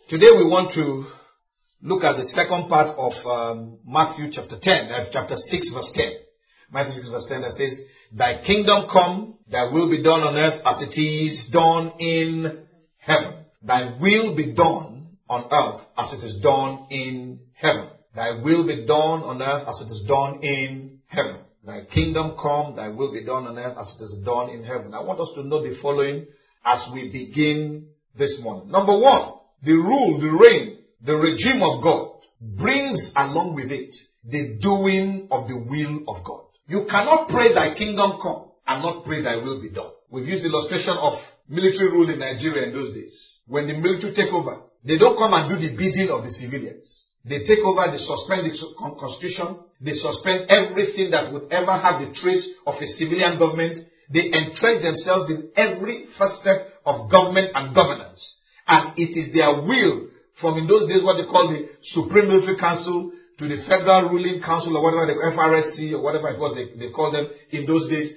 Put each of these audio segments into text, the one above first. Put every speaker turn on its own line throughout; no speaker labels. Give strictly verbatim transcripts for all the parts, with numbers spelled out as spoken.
Today we want to look at the second part of um, Matthew chapter ten, uh, chapter six verse ten. Matthew six verse ten that says, Thy kingdom come, thy will be done on earth as it is done in heaven. Thy will be done on earth as it is done in heaven. Thy will be done on earth as it is done in heaven. Thy kingdom come, thy will be done on earth as it is done in heaven. I want us to know the following as we begin this morning. Number one, the rule, the reign, the regime of God brings along with it the doing of the will of God. You cannot pray thy kingdom come and not pray thy will be done. We've used the illustration of military rule in Nigeria in those days. When the military take over, they don't come and do the bidding of the civilians. They take over, they suspend the constitution, they suspend everything that would ever have the trace of a civilian government. They entrench themselves in every facet of government and governance. And it is their will, from in those days what they call the Supreme Military Council to the Federal Ruling Council or whatever, the F R S C or whatever it was they, they called them in those days,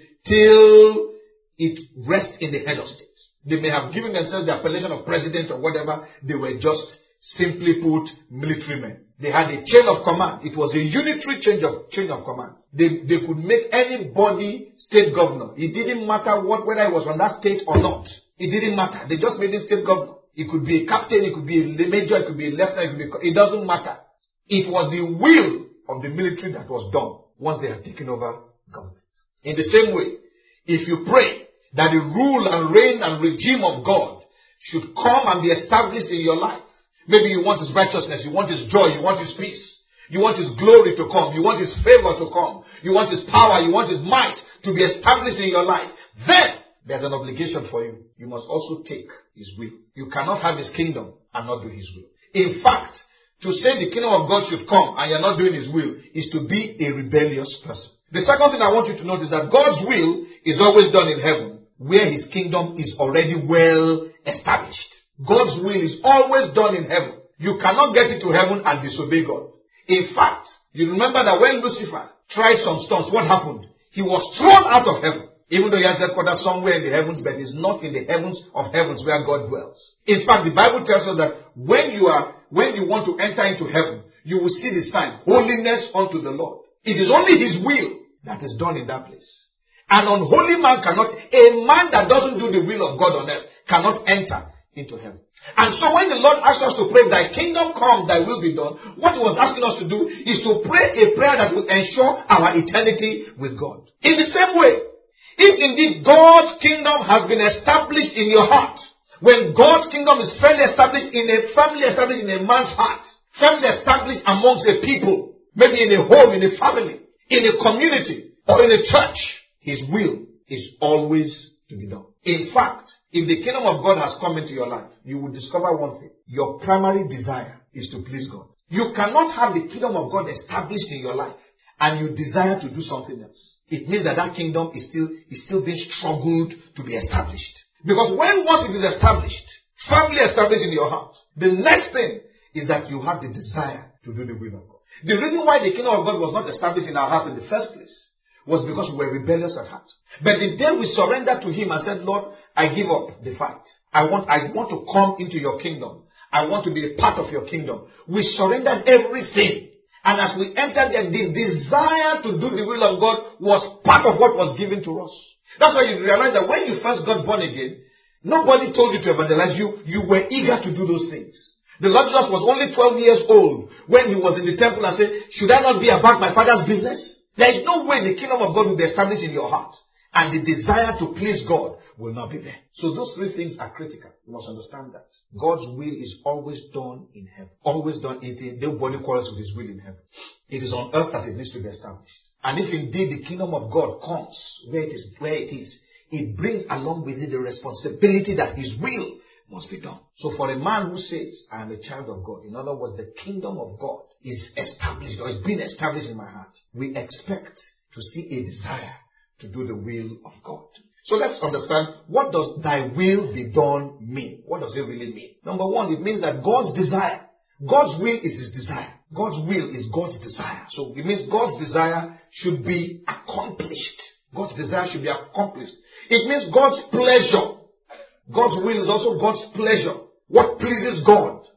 till it rests in the head of state. They may have given themselves the appellation of president or whatever. They were just, simply put, military men. They had a chain of command. It was a unitary change of chain of command. They, they could make anybody state governor. It didn't matter what, whether it was from that state or not. It didn't matter. They just made him state governor. It could be a captain, it could be a major, it could be a lieutenant, it, could be, it doesn't matter. It was the will of the military that was done once they had taken over government. In the same way, if you pray that the rule and reign and regime of God should come and be established in your life, maybe you want His righteousness, you want His joy, you want His peace, you want His glory to come, you want His favor to come, you want His power, you want His might to be established in your life, then there's an obligation for you. You must also take His will. You cannot have His kingdom and not do His will. In fact, to say the kingdom of God should come and you're not doing His will is to be a rebellious person. The second thing I want you to notice is that God's will is always done in heaven, where His kingdom is already well established. God's will is always done in heaven. You cannot get into heaven and disobey God. In fact, you remember that when Lucifer tried some stunts, what happened? He was thrown out of heaven. Even though he has headquarters somewhere in the heavens, but it's not in the heavens of heavens where God dwells. In fact, the Bible tells us that when you are, when you want to enter into heaven, you will see the sign, holiness unto the Lord. It is only His will that is done in that place. An unholy man cannot, a man that doesn't do the will of God on earth cannot enter into heaven. And so when the Lord asked us to pray, thy kingdom come, thy will be done, what He was asking us to do is to pray a prayer that will ensure our eternity with God. In the same way, if indeed God's kingdom has been established in your heart, when God's kingdom is firmly established in a family, established in a man's heart, firmly established amongst a people, maybe in a home, in a family, in a community, or in a church, His will is always to be done. In fact, if the kingdom of God has come into your life, you will discover one thing. Your primary desire is to please God. You cannot have the kingdom of God established in your life and you desire to do something else. It means that that kingdom is still, is still being struggled to be established. Because when once it is established, firmly established in your heart, the next thing is that you have the desire to do the will of God. The reason why the kingdom of God was not established in our heart in the first place was because we were rebellious at heart. But the day we surrendered to Him and said, Lord, I give up the fight. I want, I want to come into your kingdom. I want to be a part of your kingdom. We surrendered everything. And as we entered there, the desire to do the will of God was part of what was given to us. That's why you realize that when you first got born again, nobody told you to evangelize. You, you were eager to do those things. The Lord Jesus was only twelve years old when He was in the temple and said, should I not be about my Father's business? There is no way the kingdom of God will be established in your heart. And the desire to please God will not be there. So those three things are critical. You must understand that. God's will is always done in heaven. Always done. It, nobody quarrels with His will in heaven. It is on earth that it needs to be established. And if indeed the kingdom of God comes where it is, where it is, it brings along with it the responsibility that His will must be done. So for a man who says, I am a child of God, in other words, the kingdom of God is established or is being established in my heart, we expect to see a desire to do the will of God. So let's understand, what does thy will be done mean? What does it really mean? Number one, it means that God's desire, God's will is His desire. God's will is God's desire. So it means God's desire should be accomplished. God's desire should be accomplished. It means God's pleasure. God's will is also God's pleasure. What pleases God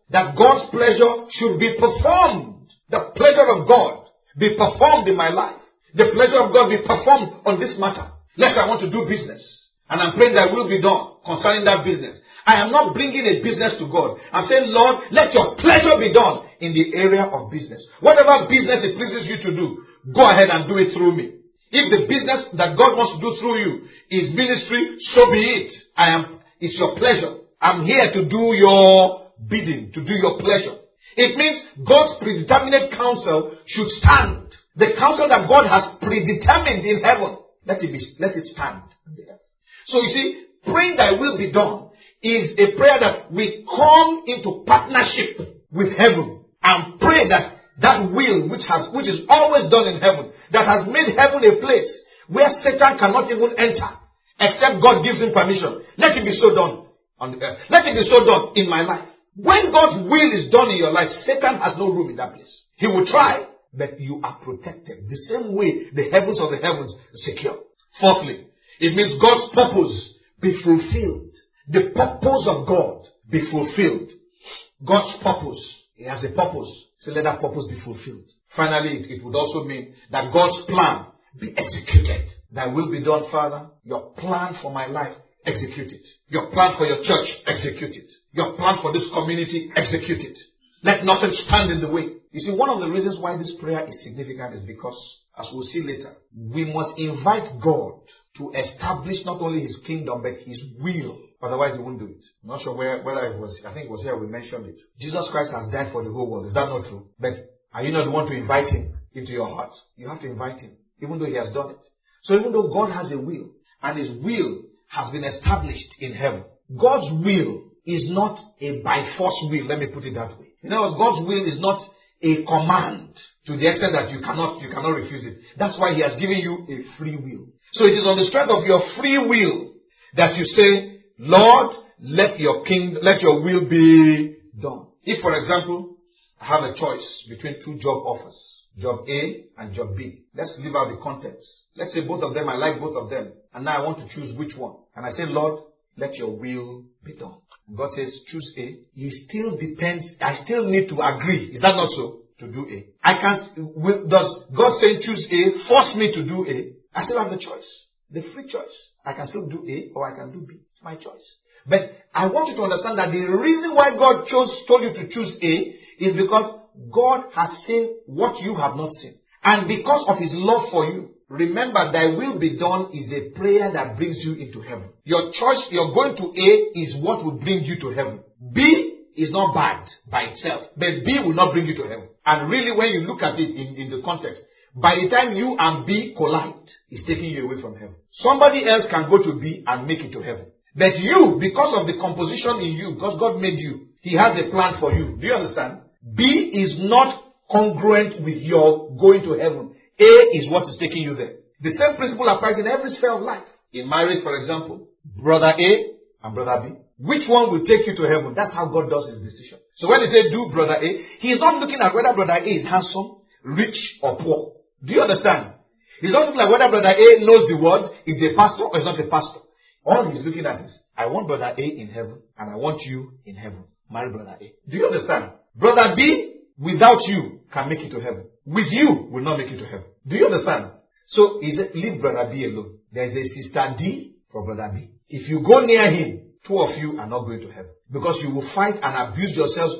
that God's pleasure should be performed. The pleasure of God be performed in my life. The pleasure of God be performed on this matter. Let's say I want to do business, and I'm praying that will be done concerning that business. I am not bringing a business to God. I'm saying, Lord, let your pleasure be done in the area of business. Whatever business it pleases you to do, go ahead and do it through me. If the business that God wants to do through you is ministry, so be it. I am, it's your pleasure. I'm here to do your bidding, to do your pleasure. It means God's predetermined counsel should stand. The counsel that God has predetermined in heaven, let it be, let it stand. So you see, praying thy will be done is a prayer that we come into partnership with heaven and pray that that will which has, which is always done in heaven, that has made heaven a place where Satan cannot even enter except God gives him permission. Let it be so done on the earth. Let it be so done in my life. When God's will is done in your life, Satan has no room in that place. He will try, but you are protected. The same way the heavens of the heavens are secure. Fourthly, it means God's purpose be fulfilled. The purpose of God be fulfilled. God's purpose. He has a purpose. So let that purpose be fulfilled. Finally, it, it would also mean that God's plan be executed. Thy will be done, Father. Your plan for my life, execute it. Your plan for your church, execute it. Your plan for this community, execute it. Let nothing stand in the way. You see, one of the reasons why this prayer is significant is because, as we'll see later, we must invite God to establish not only His kingdom, but His will. Otherwise, He won't do it. I'm not sure where, whether it was, I think it was here we mentioned it. Jesus Christ has died for the whole world. Is that not true? But are you not the one to invite Him into your heart? You have to invite Him, even though He has done it. So even though God has a will, and His will has been established in heaven, God's will is not a by force will. Let me put it that way. In other words, God's will is not a command to the extent that you cannot, you cannot refuse it. That's why He has given you a free will. So it is on the strength of your free will that you say, Lord, let your kingdom, let your will be done. If, for example, I have a choice between two job offers, job A and job B. Let's leave out the context. Let's say both of them, I like both of them, and now I want to choose which one. And I say, Lord, let your will be done. And God says, choose A. He still depends, I still need to agree. Is that not so? To do A. I can't, does God saying choose A force me to do A? I still have the choice. The free choice. I can still do A or I can do B. It's my choice. But I want you to understand that the reason why God chose, told you to choose A is because God has seen what you have not seen. And because of His love for you, remember, thy will be done is a prayer that brings you into heaven. Your choice, you're going to A is what will bring you to heaven. B is not bad by itself, but B will not bring you to heaven. And really, when you look at it in, in the context, by the time you and B collide, it's taking you away from heaven. Somebody else can go to B and make it to heaven. But you, because of the composition in you, because God made you, He has a plan for you. Do you understand? B is not congruent with your going to heaven. A is what is taking you there. The same principle applies in every sphere of life. In marriage, for example, brother A and brother B. Which one will take you to heaven? That's how God does His decision. So when He says do brother A, He is not looking at whether brother A is handsome, rich, or poor. Do you understand? He's not looking at whether brother A knows the word, is a pastor or is not a pastor. All He's looking at is, I want brother A in heaven and I want you in heaven. Marry brother A. Do you understand? Brother B, without you, can make it to heaven. With you, will not make it to heaven. Do you understand? So, he said, leave brother B alone. There's a sister D for brother B. If you go near him, two of you are not going to heaven. Because you will fight and abuse yourselves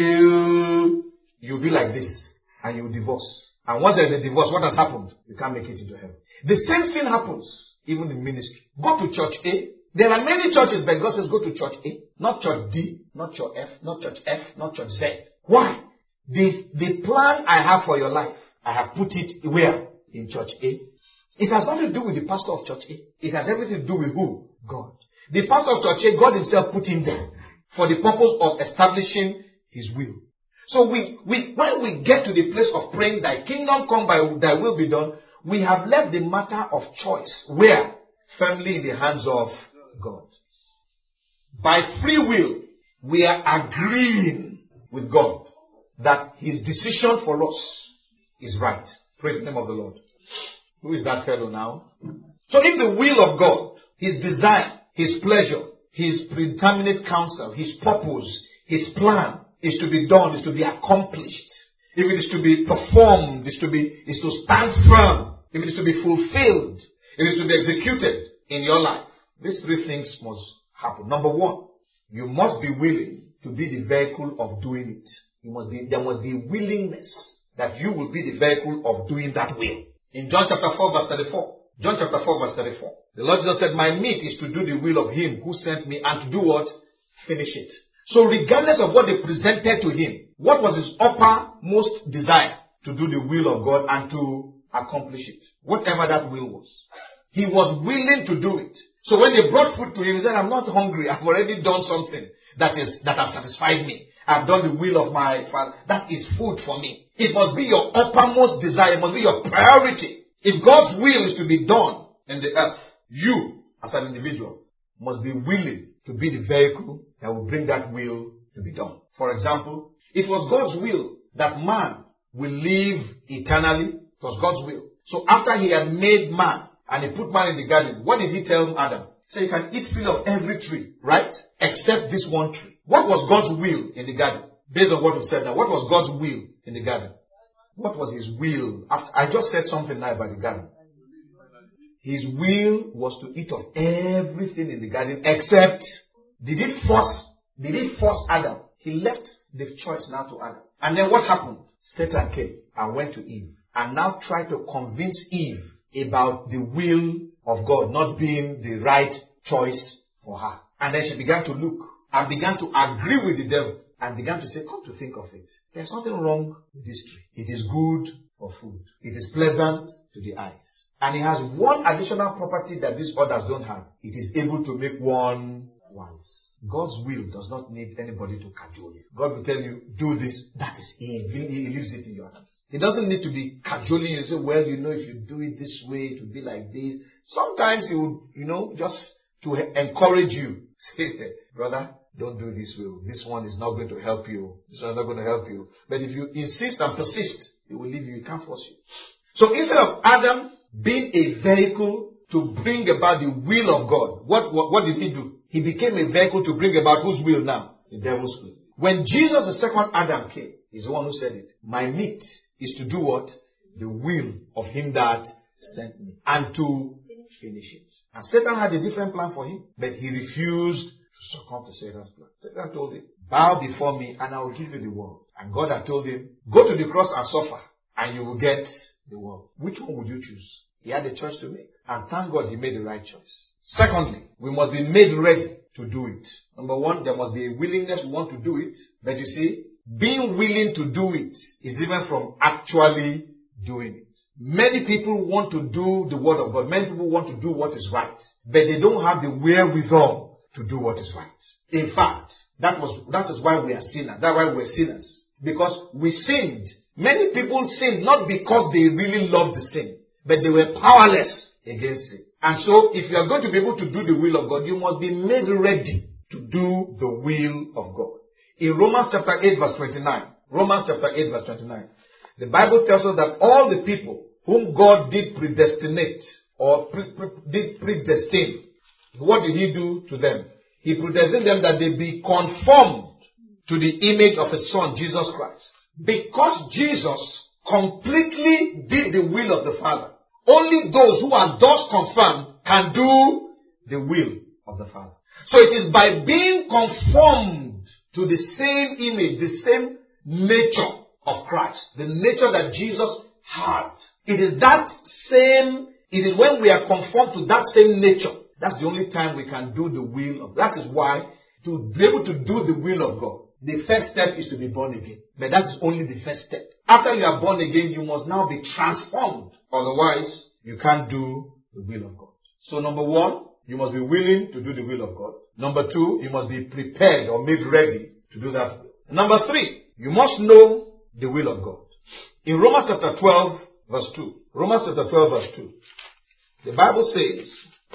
until you'll be like this. And you will divorce. And once there's a divorce, what has happened? You can't make it into heaven. The same thing happens even in ministry. Go to church A. There are many churches, but God says go to church A. Not church D, not church F, not church F, not church Z. Why? The, the plan I have for your life, I have put it where? In church A. It has nothing to do with the pastor of church A. It has everything to do with who? God. The pastor of church A, God Himself put him there for the purpose of establishing His will. So we, we, when we get to the place of praying, thy kingdom come, by thy will be done, we have left the matter of choice. Where? Firmly in the hands of God. By free will, we are agreeing with God that His decision for us is right. Praise the name of the Lord. Who is that fellow now? So if the will of God, His desire, His pleasure, His predeterminate counsel, His purpose, His plan is to be done, is to be accomplished, if it is to be performed, is to be, is to stand firm, if it is to be fulfilled, if it is to be executed in your life, these three things must happen. Number one, you must be willing to be the vehicle of doing it. You must be, there must be willingness that you will be the vehicle of doing that will. In John chapter four verse thirty-four, John chapter four verse thirty-four, the Lord Jesus said, my meat is to do the will of him who sent me and to do what? Finish it. So regardless of what they presented to him, what was his uppermost desire? To do the will of God and to accomplish it. Whatever that will was. He was willing to do it. So when they brought food to him, he said, I'm not hungry. I've already done something that is, that has satisfied me. I've done the will of my Father. That is food for me. It must be your uppermost desire. It must be your priority. If God's will is to be done in the earth, you, as an individual, must be willing to be the vehicle that will bring that will to be done. For example, it was God's will that man will live eternally. It was God's will. So after he had made man and he put man in the garden, what did he tell Adam? He said, you can eat fruit of every tree, right? Except this one tree. What was God's will in the garden? Based on what we said now, what was God's will in the garden? What was his will? After, I just said something now about the garden. His will was to eat of everything in the garden except, did it force, did it force Adam? He left the choice now to Adam. And then what happened? Satan came and went to Eve and now tried to convince Eve about the will of God not being the right choice for her. And then she began to look and began to agree with the devil and began to say, come to think of it, there's nothing wrong with this tree. It is good for food. It is pleasant to the eyes. And it has one additional property that these others don't have. It is able to make one wise. God's will does not need anybody to cajole you. God will tell you, do this. That is Him. He leaves it in your hands. He doesn't need to be cajoling you and say, well, you know, if you do it this way, it will be like this. Sometimes He will, you know, just to encourage you. Say, brother, don't do this way. This one is not going to help you. This one is not going to help you. But if you insist and persist, He will leave you. He can't force you. So instead of Adam being a vehicle to bring about the will of God, what, what, what did he do? He became a vehicle to bring about whose will now? The devil's will. When Jesus, the second Adam, came, he's the one who said it. My meat is to do what? The will of him that sent me. And to finish it. And Satan had a different plan for him. But he refused to succumb to Satan's plan. Satan told him, bow before me and I will give you the world. And God had told him, go to the cross and suffer and you will get the world. Which one would you choose? He had a choice to make. And thank God he made the right choice. Secondly, we must be made ready to do it. Number one, there must be a willingness we want to do it. But you see, being willing to do it is different from actually doing it. Many people want to do the word of God. Many people want to do what is right. But they don't have the wherewithal to do what is right. In fact, that was that is why we are sinners. That's why we're sinners. Because we sinned. Many people sinned not because they really loved the sin, but they were powerless against it. And so, if you are going to be able to do the will of God, you must be made ready to do the will of God. In Romans chapter eight verse twenty-nine, Romans chapter eight verse twenty-nine, the Bible tells us that all the people whom God did predestinate or pre- pre- did predestine, what did He do to them? He predestined them that they be conformed to the image of His Son, Jesus Christ. Because Jesus completely did the will of the Father, only those who are thus confirmed can do the will of the Father. So it is by being conformed to the same image, the same nature of Christ, the nature that Jesus had. It is that same, it is when we are conformed to that same nature, that's the only time we can do the will of God. That is why, to be able to do the will of God, the first step is to be born again. But that is only the first step. After you are born again, you must now be transformed. Otherwise, you can't do the will of God. So number one, you must be willing to do the will of God. Number two, you must be prepared or made ready to do that will. Number three, you must know the will of God. In Romans chapter twelve, verse two. Romans chapter twelve, verse two. The Bible says,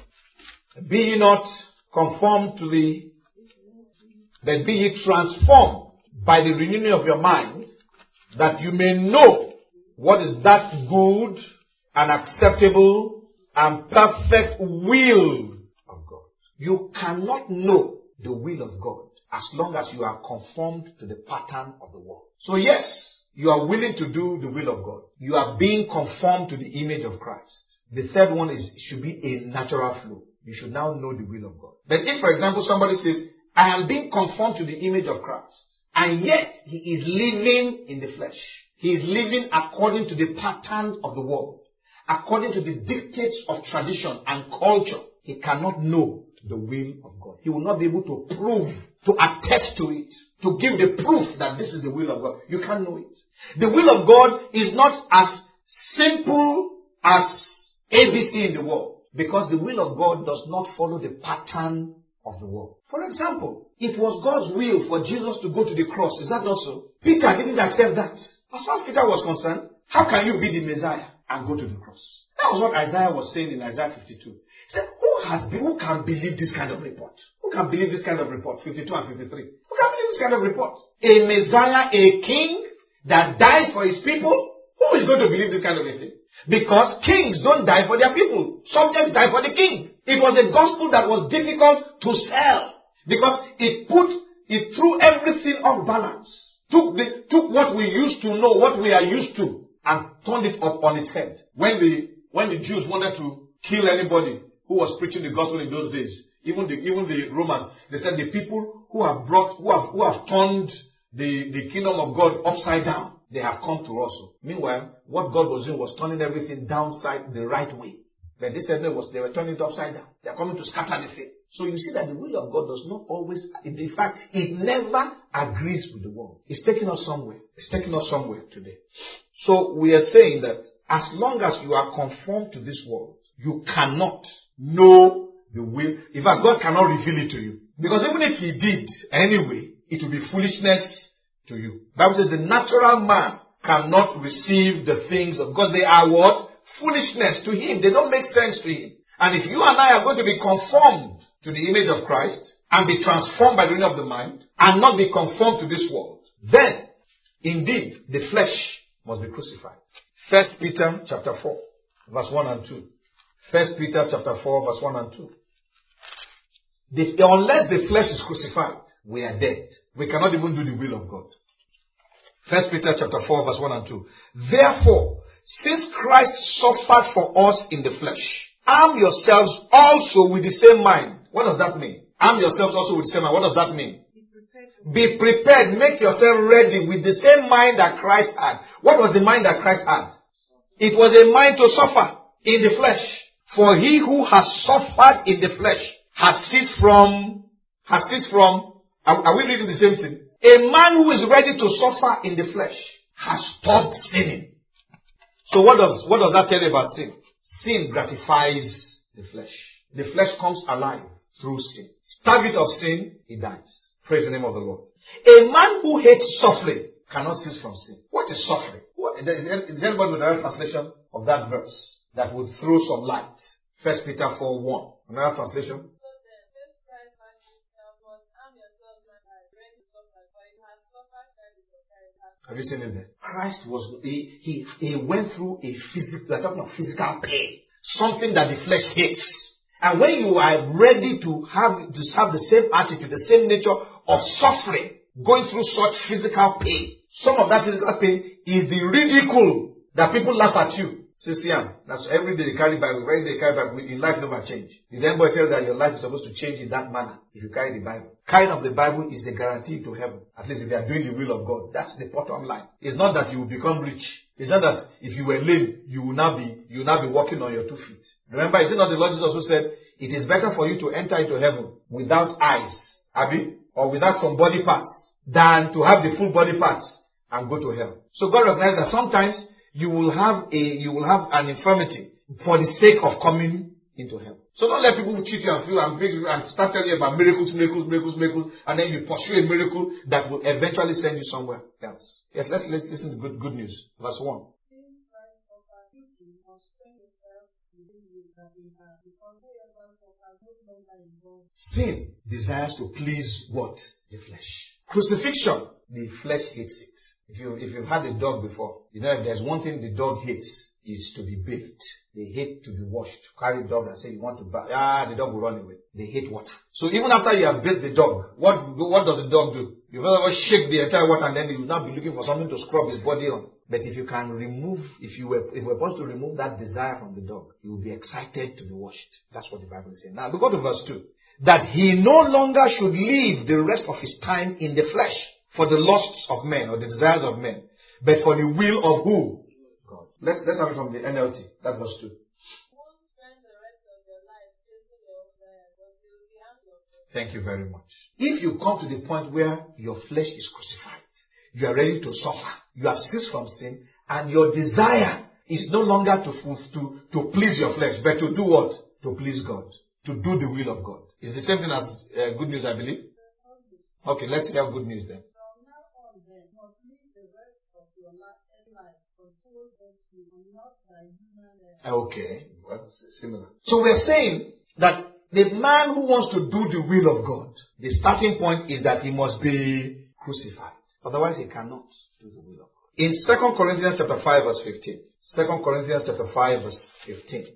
be ye not conformed to the, but be ye transformed by the renewing of your mind, that you may know what is that good and acceptable and perfect will of God. You cannot know the will of God as long as you are conformed to the pattern of the world. So yes, you are willing to do the will of God. You are being conformed to the image of Christ. The third one is, should be a natural flow. You should now know the will of God. But if, for example, somebody says, I am being conformed to the image of Christ, and yet he is living in the flesh. He is living according to the pattern of the world, according to the dictates of tradition and culture. He cannot know the will of God. He will not be able to prove, to attest to it, to give the proof that this is the will of God. You can't know it. The will of God is not as simple as A B C in the world, because the will of God does not follow the pattern of the world. For example, it was God's will for Jesus to go to the cross. Is that not so? Peter didn't accept that. As far as Peter was concerned, how can you be the Messiah and go to the cross? That was what Isaiah was saying in Isaiah fifty-two. He said, who has been, who can believe this kind of report? Who can believe this kind of report? fifty-two and fifty-three. Who can believe this kind of report? A Messiah, a king that dies for his people? Who is going to believe this kind of a thing? Because kings don't die for their people. Subjects die for the king. It was a gospel that was difficult to sell, because it put, it threw everything off balance. Took the, took what we used to know, what we are used to, and turned it up on its head. When the, when the Jews wanted to kill anybody who was preaching the gospel in those days, even the, even the Romans, they said the people who have brought, who have, who have turned the, the kingdom of God upside down, they have come to us. Meanwhile, what God was doing was turning everything downside the right way. But they said they, was, they were turning it upside down. They are coming to scatter the faith. So you see that the will of God does not always, in fact, it never agrees with the world. It's taking us somewhere. It's taking us somewhere today. So we are saying that as long as you are conformed to this world, you cannot know the will. In fact, God cannot reveal it to you. Because even if He did anyway, it will be foolishness to you. The Bible says the natural man cannot receive the things of God. They are what? Foolishness to him. They don't make sense to him. And if you and I are going to be conformed to the image of Christ and be transformed by the renewing of the mind and not be conformed to this world, then indeed the flesh must be crucified. First Peter chapter four, verse one and two. First Peter chapter four, verse one and two. The, unless the flesh is crucified, we are dead. We cannot even do the will of God. First Peter chapter four, verse one and two. Therefore, since Christ suffered for us in the flesh, arm yourselves also with the same mind. What does that mean? Arm yourselves also with the same mind. What does that mean? Be prepared. Be prepared. Make yourself ready with the same mind that Christ had. What was the mind that Christ had? It was a mind to suffer in the flesh. For he who has suffered in the flesh has ceased from, has ceased from, are, are we reading the same thing? A man who is ready to suffer in the flesh has stopped sinning. So what does, what does that tell you about sin? Sin gratifies the flesh. The flesh comes alive through sin. Starve it of sin, he dies. Praise the name of the Lord. A man who hates suffering cannot cease from sin. What is suffering? What, is anybody with another translation of that verse that would throw some light? First Peter four one. Another translation. Have you seen it there? Christ was, he, he, he went through a physical, we're talking about physical pain. Something that the flesh hates. And when you are ready to have, to have the same attitude, the same nature of suffering, going through such physical pain, some of that physical pain is the ridicule that people laugh at you. Say, see, that's every day they carry Bible, every day they carry Bible, in life never change. Did anybody tell you that your life is supposed to change in that manner if you carry the Bible? Carrying of the Bible is a guarantee to heaven. At least if you are doing the will of God. That's the bottom line. It's not that you will become rich. It's not that if you were lame, you will now be, you will now be walking on your two feet. Remember, is it not the Lord Jesus who said, it is better for you to enter into heaven without eyes, Abi, or without some body parts, than to have the full body parts and go to hell. So God recognizes that sometimes you will have a, you will have an infirmity for the sake of coming into heaven. So don't let people cheat you and feel and make you and start telling you about miracles, miracles, miracles, miracles, and then you pursue a miracle that will eventually send you somewhere else. Yes, let's, let's listen to good, good news. Verse one. Sin desires to please what? The flesh. Crucifixion, the flesh hates it. If you if you've had a dog before, you know if there's one thing the dog hates is to be bathed. They hate to be washed. Carry the dog and say you want to bath. Ah, the dog will run away. They hate water. So even after you have bathed the dog, what, what does the dog do? You will shake the entire water and then you will now be looking for something to scrub his body on. But if you can remove, if you were, if we're supposed to remove that desire from the dog, you will be excited to be washed. That's what the Bible is saying. Now, look at verse two. That he no longer should live the rest of his time in the flesh for the lusts of men or the desires of men, but for the will of who? God. Let's, let's have it from the N L T. That verse two. Thank you very much. If you come to the point where your flesh is crucified, you are ready to suffer, you have ceased from sin, and your desire is no longer to, to, to please your flesh, but to do what? To please God. To do the will of God. It's the same thing as uh, good news, I believe. Okay, let's hear good news then. Okay, that's similar. So we're saying that the man who wants to do the will of God, the starting point is that he must be crucified. Otherwise he cannot do the will of God. In Second Corinthians chapter five verse fifteen. Second Corinthians chapter five verse fifteen.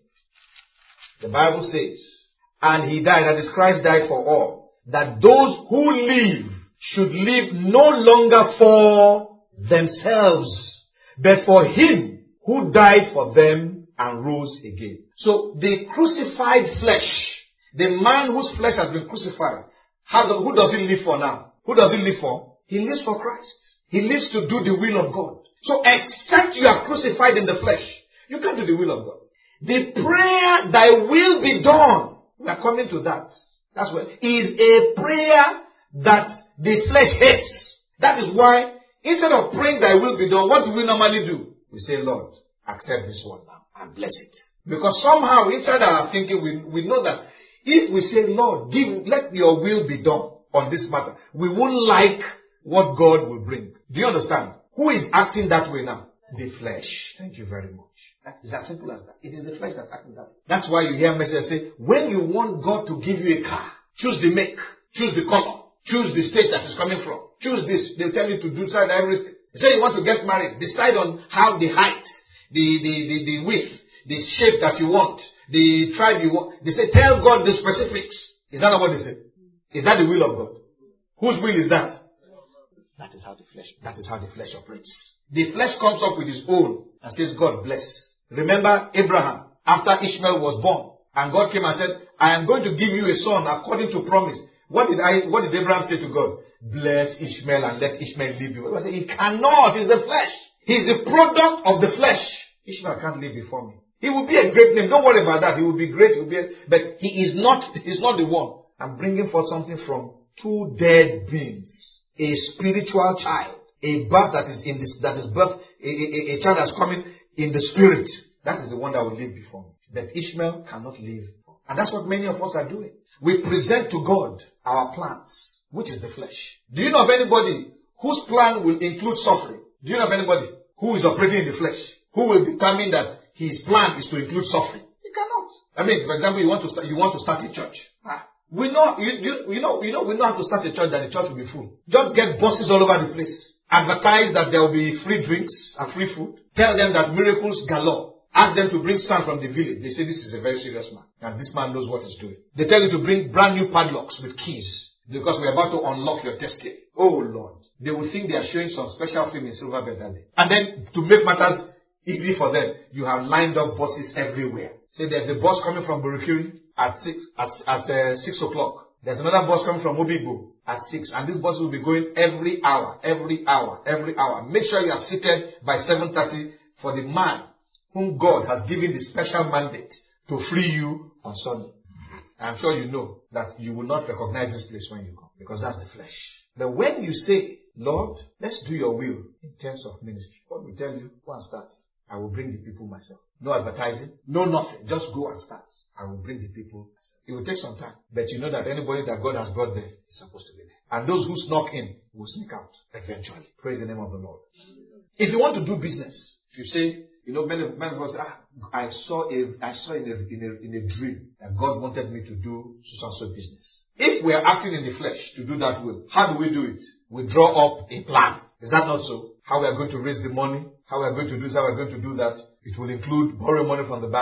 The Bible says, and he died, that is Christ died for all, that those who live should live no longer for themselves, but for him who died for them and rose again. So the crucified flesh, the man whose flesh has been crucified, how, who does he live for now? Who does he live for? He lives for Christ. He lives to do the will of God. So except you are crucified in the flesh, you can't do the will of God. The prayer, thy will be done, we are coming to that. That's what is a prayer that the flesh hates. That is why instead of praying thy will be done, what do we normally do? We say, Lord, accept this one now and bless it. Because somehow inside our thinking, we, we know that if we say, Lord, give, let your will be done on this matter, we won't like what God will bring. Do you understand? Who is acting that way now? The flesh. Thank you very much. That is as simple as that. It is the flesh that's acting that way. That's why you hear messages say, when you want God to give you a car, choose the make, choose the color, choose the state that it's coming from, choose this. They'll tell you to decide everything. They say you want to get married, decide on how the height, the, the, the, the width, the shape that you want, the tribe you want. They say, tell God the specifics. Is that not what they say? Is that the will of God? Whose will is that? That is how the flesh, that is how the flesh operates. The flesh comes up with his own and says, God bless. Remember Abraham, after Ishmael was born, and God came and said, I am going to give you a son according to promise. What did I, what did Abraham say to God? Bless Ishmael and let Ishmael live you. He said, he cannot, he's the flesh. He's the product of the flesh. Ishmael can't live before me. He will be a great name. Don't worry about that. He will be great. He will be a, but he is not, he's not the one. I'm bringing forth something from two dead beings. A spiritual child. A birth that is in this, that is birth, a, a, a child that's coming in the spirit. That is the one that will live before me. But Ishmael cannot live. And that's what many of us are doing. We present to God our plans, which is the flesh. Do you know of anybody whose plan will include suffering? Do you know of anybody who is operating in the flesh, who will determine that his plan is to include suffering? He cannot. I mean, for example, you want to start, you want to start a church. Ah. We know, you, you, you know, you know, we know how to start a church that the church will be full. Just get buses all over the place. Advertise that there will be free drinks and free food. Tell them that miracles galore. Ask them to bring sand from the village. They say this is a very serious man. And this man knows what he's doing. They tell you to bring brand new padlocks with keys. Because we're about to unlock your destiny. Oh Lord. They will think they are showing some special film in Silver Medallion. And then to make matters easy for them, you have lined up buses everywhere. Say there's a bus coming from Burukiri at six, at, at uh, six o'clock. There's another bus coming from Obibo at six. And this bus will be going every hour, every hour, every hour. Make sure you are seated by seven thirty for the man whom God has given the special mandate to free you on Sunday. I'm sure you know that you will not recognize this place when you come, because that's the flesh. But when you say, Lord, let's do your will in terms of ministry, what will tell you? Go and start. I will bring the people myself. No advertising, no nothing. Just go and start. I will bring the people myself. It will take some time. But you know that anybody that God has brought there is supposed to be there. And those who snuck in will sneak out eventually. Praise the name of the Lord. If you want to do business, if you say, you know, many, many of us say, ah, I saw a, I saw in a, in a, in a dream that God wanted me to do so and so business. If we are acting in the flesh to do that will, how do we do it? We draw up a plan. Is that not so? How we are going to raise the money, how we are going to do this, how we are going to do that. It will include borrowing money from the bank.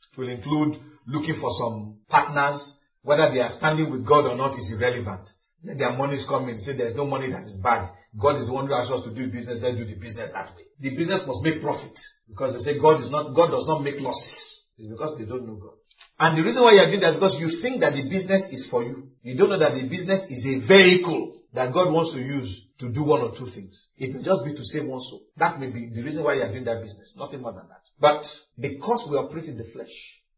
It will include looking for some partners. Whether they are standing with God or not is irrelevant. Let their monies come in. Say there's no money that is bad. God is the one who asks us to do business. Let's do the business that way. The business must make profit. Because they say God is not, God does not make losses. It's because they don't know God. And the reason why you are doing that is because you think that the business is for you. You don't know that the business is a vehicle that God wants to use to do one or two things. It may just be to save one soul. That may be the reason why you are doing that business. Nothing more than that. But because we operate in the flesh,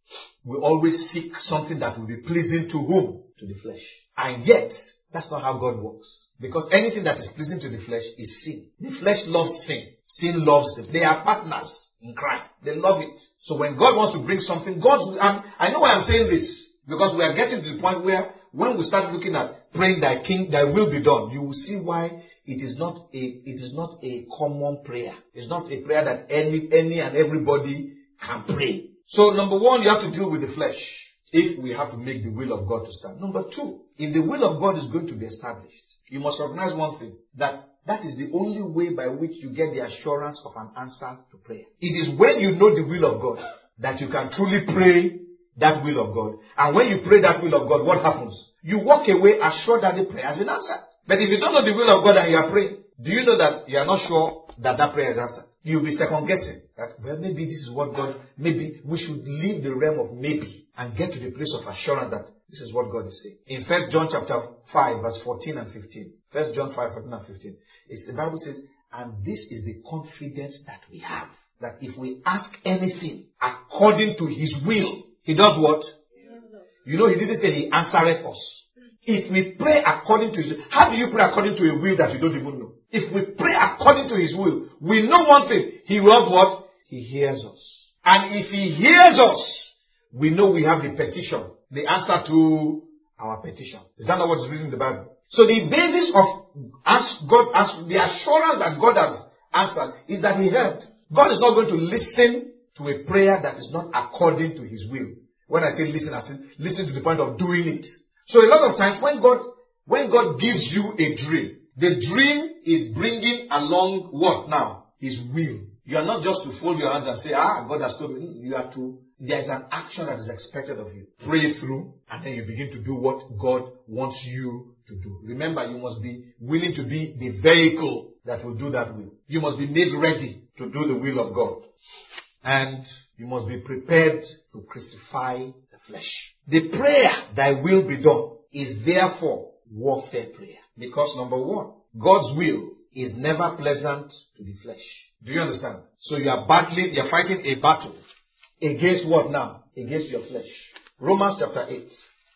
we always seek something that will be pleasing to whom? To the flesh. And yet, that's not how God works. Because anything that is pleasing to the flesh is sin. The flesh loves sin. Sin loves them. They are partners in crime. They love it. So when God wants to bring something, God, um, I know why I'm saying this. Because we are getting to the point where when we start looking at praying thy king, thy will be done, you will see why it is not a, it is not a common prayer. It's not a prayer that any, any and everybody can pray. So number one, you have to deal with the flesh if we have to make the will of God to stand. Number two, if the will of God is going to be established, you must recognize one thing, that that is the only way by which you get the assurance of an answer to prayer. It is when you know the will of God that you can truly pray that will of God. And when you pray that will of God, what happens? You walk away assured that the prayer has been answered. But if you don't know the will of God and you are praying, do you know that you are not sure that that prayer is answered? You'll be second guessing that, well, maybe this is what God, maybe we should leave the realm of maybe and get to the place of assurance that this is what God is saying. In First John chapter five, verse fourteen and fifteen. First John five, fourteen and fifteen. It's, the Bible says, and this is the confidence that we have, that if we ask anything according to his will, he does what? You know, he didn't say he answereth us. If we pray according to his will, how do you pray according to a will that you don't even know? If we pray according to his will, we know one thing. He does what? He hears us. And if he hears us, we know we have the petition, the answer to our petition. Is that not what is written in the Bible? So the basis of ask God, ask, the assurance that God has answered is that he heard. God is not going to listen to a prayer that is not according to his will. When I say listen, I say listen to the point of doing it. So a lot of times when God, when God gives you a dream, the dream is bringing along what now? His will. You are not just to fold your hands and say, ah, God has told me. You have to, there is an action that is expected of you. Pray through, and then you begin to do what God wants you to do. Remember, you must be willing to be the vehicle that will do that will. You must be made ready to do the will of God. And you must be prepared to crucify the flesh. The prayer, thy will be done, is therefore warfare prayer. Because number one, God's will is never pleasant to the flesh. Do you understand? So you are battling, you are fighting a battle. Against what now? Against your flesh. Romans chapter eight.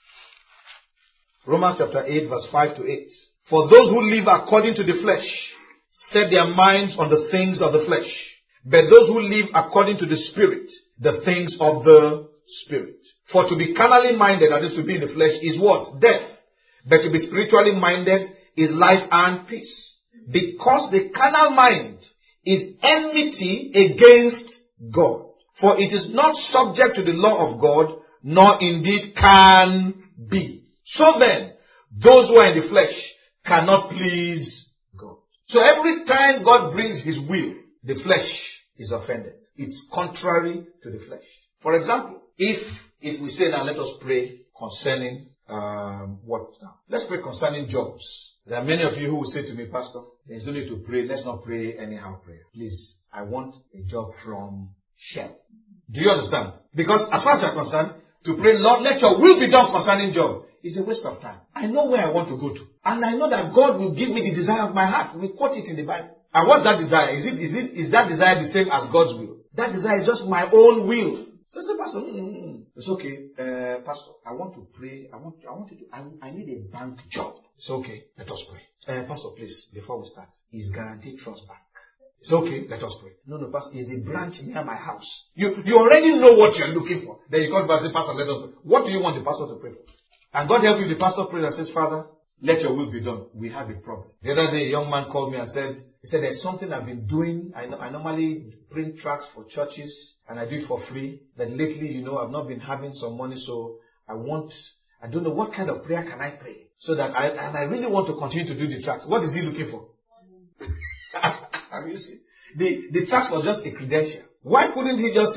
Romans chapter eight verse five to eight. For those who live according to the flesh set their minds on the things of the flesh. But those who live according to the Spirit, the things of the Spirit. For to be carnally minded, that is to be in the flesh, is what? Death. But to be spiritually minded is life and peace. Because the carnal mind is enmity against God. For it is not subject to the law of God, nor indeed can be. So then, those who are in the flesh cannot please God. So every time God brings his will, the flesh is offended. It's contrary to the flesh. For example, if if we say now let us pray concerning um, what now? Let's pray concerning jobs. There are many of you who will say to me, Pastor, there's no need to pray. Let's not pray anyhow prayer. Please, I want a job from Shell. Do you understand? Because as far as you're concerned, to pray, Lord, let your will be done concerning job is a waste of time. I know where I want to go to. And I know that God will give me the desire of my heart. We quote it in the Bible. And what's that desire? Is it, is it, is that desire the same as God's will? That desire is just my own will. So I say, Pastor, mm, mm, mm. It's okay. Uh, Pastor, I want to pray. I want, I want to do, I, I need a bank job. It's okay. Let us pray. Uh, Pastor, please, before we start, is Guaranteed Trust Bank. It's okay. Let us pray. No, no, Pastor, is the branch near my house. You, you already know what you're looking for. Then you come back and say, Pastor, let us pray. What do you want the pastor to pray for? And God help you, the pastor prays and says, Father, let your will be done. We have a problem. The other day, a young man called me and said, he said, there's something I've been doing. I, I normally print tracts for churches and I do it for free. But lately, you know, I've not been having some money, so I want, I don't know what kind of prayer can I pray so that I, and I really want to continue to do the tracts. What is he looking for? Have you seen? The, the tract was just a credential. Why couldn't he just say,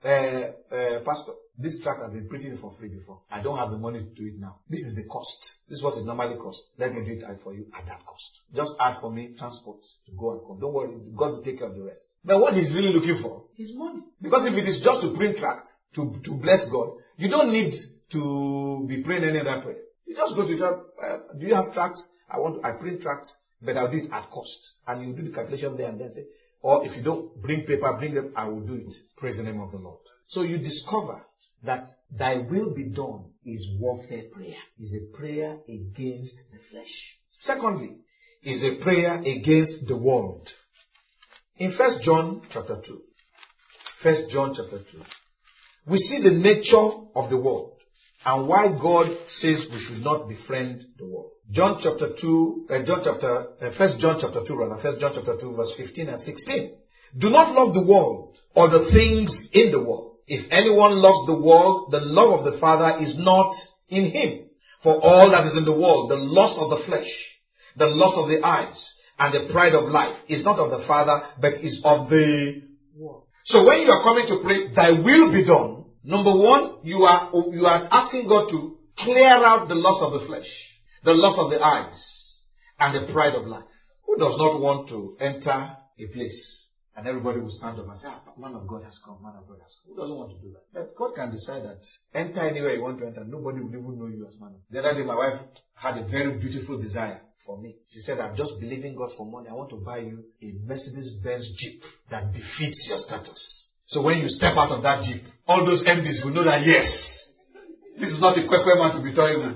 uh, uh, Pastor, this tract has been printed for free before. I don't have the money to do it now. This is the cost. This is what it normally costs. Let me do it for you at that cost. Just add for me transport to go and come. Don't worry, God will take care of the rest. But what he's really looking for is money. Because if it is just to print tract, to, to bless God, you don't need to be praying any other prayer. You just go to your, uh, do you have tracts? I want to, I print tracts, but I'll do it at cost. And you do the calculation there and then say, or if you don't bring paper, bring them, I will do it. Praise the name of the Lord. So you discover that thy will be done is warfare prayer. Is a prayer against the flesh. Secondly, is a prayer against the world. In First John chapter two, First John chapter two, we see the nature of the world and why God says we should not befriend the world. John chapter two, uh, John chapter, uh, First John chapter two, rather, First John chapter two, verse fifteen and sixteen. Do not love the world or the things in the world. If anyone loves the world, the love of the Father is not in him. For all that is in the world, the lust of the flesh, the lust of the eyes, and the pride of life is not of the Father, but is of the world. So when you are coming to pray, thy will be done, number one, you are, you are asking God to clear out the lust of the flesh, the lust of the eyes, and the pride of life. Who does not want to enter a place and everybody will stand up and say, ah, man of God has come, man of God has come. Who doesn't want to do that? But God can decide that enter anywhere you want to enter. Nobody will even know you as man of God. The other day my wife had a very beautiful desire for me. She said, I'm just believing God for money. I want to buy you a Mercedes-Benz Jeep that befits your status. So when you step out of that Jeep, all those M Ds will know that yes, this is not a quick man to be toying with.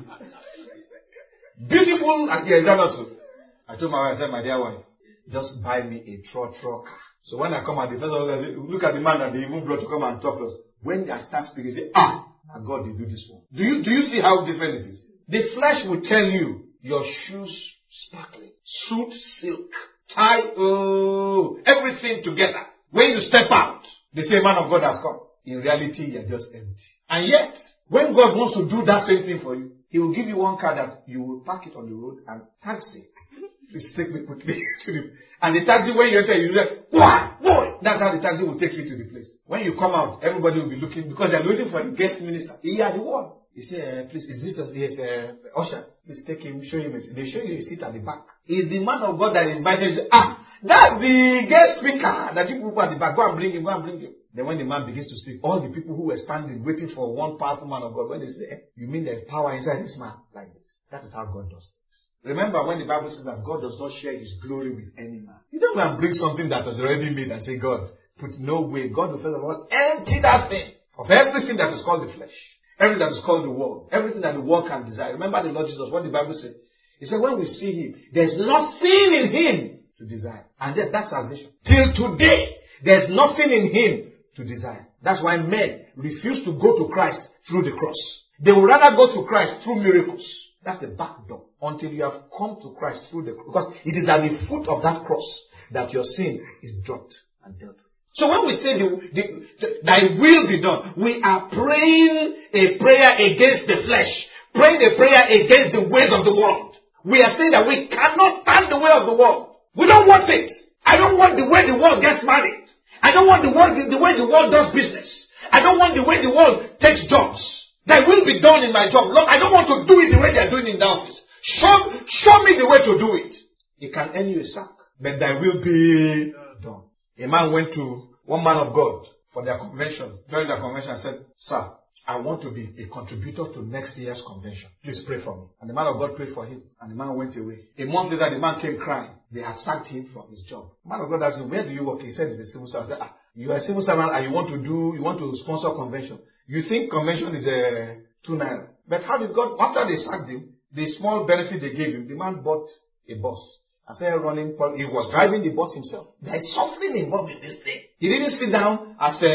Beautiful, and yes, that also. I told my wife, I said, my dear wife, just buy me a trotro car. So when I come out, the first of all, I say, look at the man that they even brought to come and talk to us. When I start speaking, say, ah, my God, they do this one. Do you, do you see how different it is? The flesh will tell you, your shoes sparkling, suit silk, tie, oh, everything together. When you step out, they say, man of God has come. In reality, you're just empty. And yet, when God wants to do that same thing for you, He will give you one car that you will park it on the road and taxi. Please take me quickly to the, and the taxi, when you enter, you say, why? Boy! That's how the taxi will take you to the place. When you come out, everybody will be looking, because they're waiting for the guest minister. He are the one. You say, uh, please, is this, a, yes, uh, usher, please take him, show him, a, they show you a seat at the back. He's the man of God that invited you. Say, ah, that's the guest speaker that you people at the back. Go and bring him, go and bring him. Then when the man begins to speak, all the people who were standing, waiting for one powerful man of God, when they say, eh, you mean there's power inside this man? Like this. That is how God does things. Remember when the Bible says that God does not share His glory with any man. You don't go and bring something that was already made and say, God, put no way. God will first of all empty that thing of everything that is called the flesh. Everything that is called the world. Everything that the world can desire. Remember the Lord Jesus, what the Bible said. He said, when we see Him, there's nothing in Him to desire. And yet that's salvation. Till today, there's nothing in Him to desire. That's why men refuse to go to Christ through the cross. They would rather go to Christ through miracles. That's the back door. Until you have come to Christ through the cross. Because it is at the foot of that cross that your sin is dropped and dealt with. So when we say the, the, the, thy will be done, we are praying a prayer against the flesh. Praying a prayer against the ways of the world. We are saying that we cannot stand the way of the world. We don't want it. I don't want the way the world gets married. I don't want the, world, the, the way the world does business. I don't want the way the world takes jobs. Thy will be done in my job. Lord, I don't want to do it the way they are doing in the office. Show, show me the way to do it. It can earn you a sack, but thy will be done. A man went to one man of God for their convention. During their convention, I said, sir, I want to be a contributor to next year's convention. Please pray for me. And the man of God prayed for him. And the man went away. A month later, the man came crying. They had sacked him from his job. The man of God asked him, where do you work? He said, he's a civil servant. I said, ah, you are a civil servant and you want to do, you want to sponsor convention. You think convention is a two naira. But how did God, after they sacked him, the small benefit they gave him, the man bought a bus. I said running, he was driving the bus himself. There is suffering involved in this thing. He didn't sit down as a,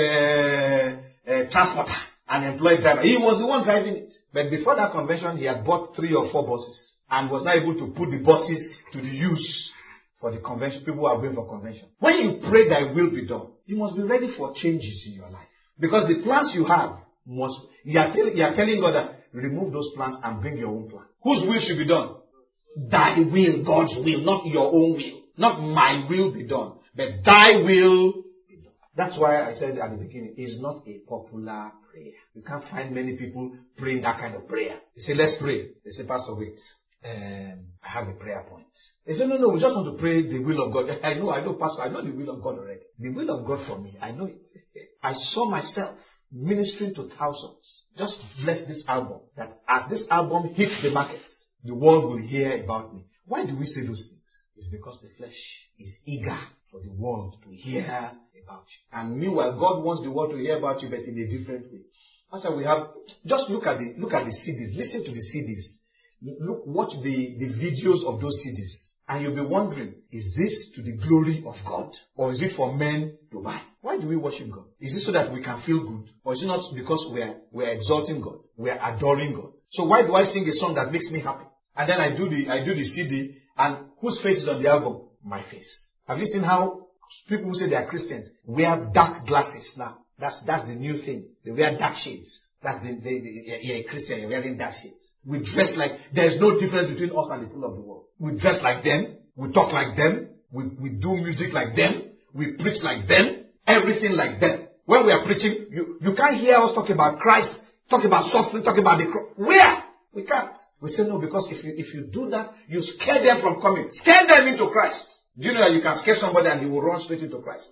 a transporter, an employed driver. He was the one driving it. But before that convention, he had bought three or four buses and was not able to put the buses to the use for the convention. People who are going for convention. When you pray thy will be done, you must be ready for changes in your life. Because the plans you have must, you are, tell, you are telling God that remove those plans and bring your own plan. Whose will should be done? Thy will, God's will, not your own will. Not my will be done, but thy will be done. That's why I said at the beginning, it's not a popular prayer. You can't find many people praying that kind of prayer. You say, let's pray. They say, Pastor, wait. Um, I have a prayer point. They say, no, no, we just want to pray the will of God. I know, I know, Pastor, I know the will of God already. The will of God for me, I know it. I saw myself ministering to thousands. Just bless this album. That as this album hits the market, the world will hear about me. Why do we say those things? It's because the flesh is eager for the world to hear about you. And meanwhile, God wants the world to hear about you, but in a different way. That's why we have, just look at the, look at the C Ds. Listen to the C Ds. Look, watch the, the videos of those C Ds. And you'll be wondering, is this to the glory of God? Or is it for men to buy? Why do we worship God? Is it so that we can feel good? Or is it not because we're, we're exalting God? We're adoring God? So why do I sing a song that makes me happy? And then I do the, I do the C D, and whose face is on the album? My face. Have you seen how people who say they are Christians wear dark glasses now? That's, that's the new thing. They wear dark shades. That's the, the, the you're a Christian, you're wearing dark shades. We dress like, there's no difference between us and the people of the world. We dress like them. We talk like them. We, we do music like them. We preach like them. Everything like them. When we are preaching, you, you can't hear us talk about Christ, talk about suffering, talk about the cross. Where? We can't. We say no, because if you, if you do that, you scare them from coming. Scare them into Christ. Do you know that you can scare somebody and he will run straight into Christ?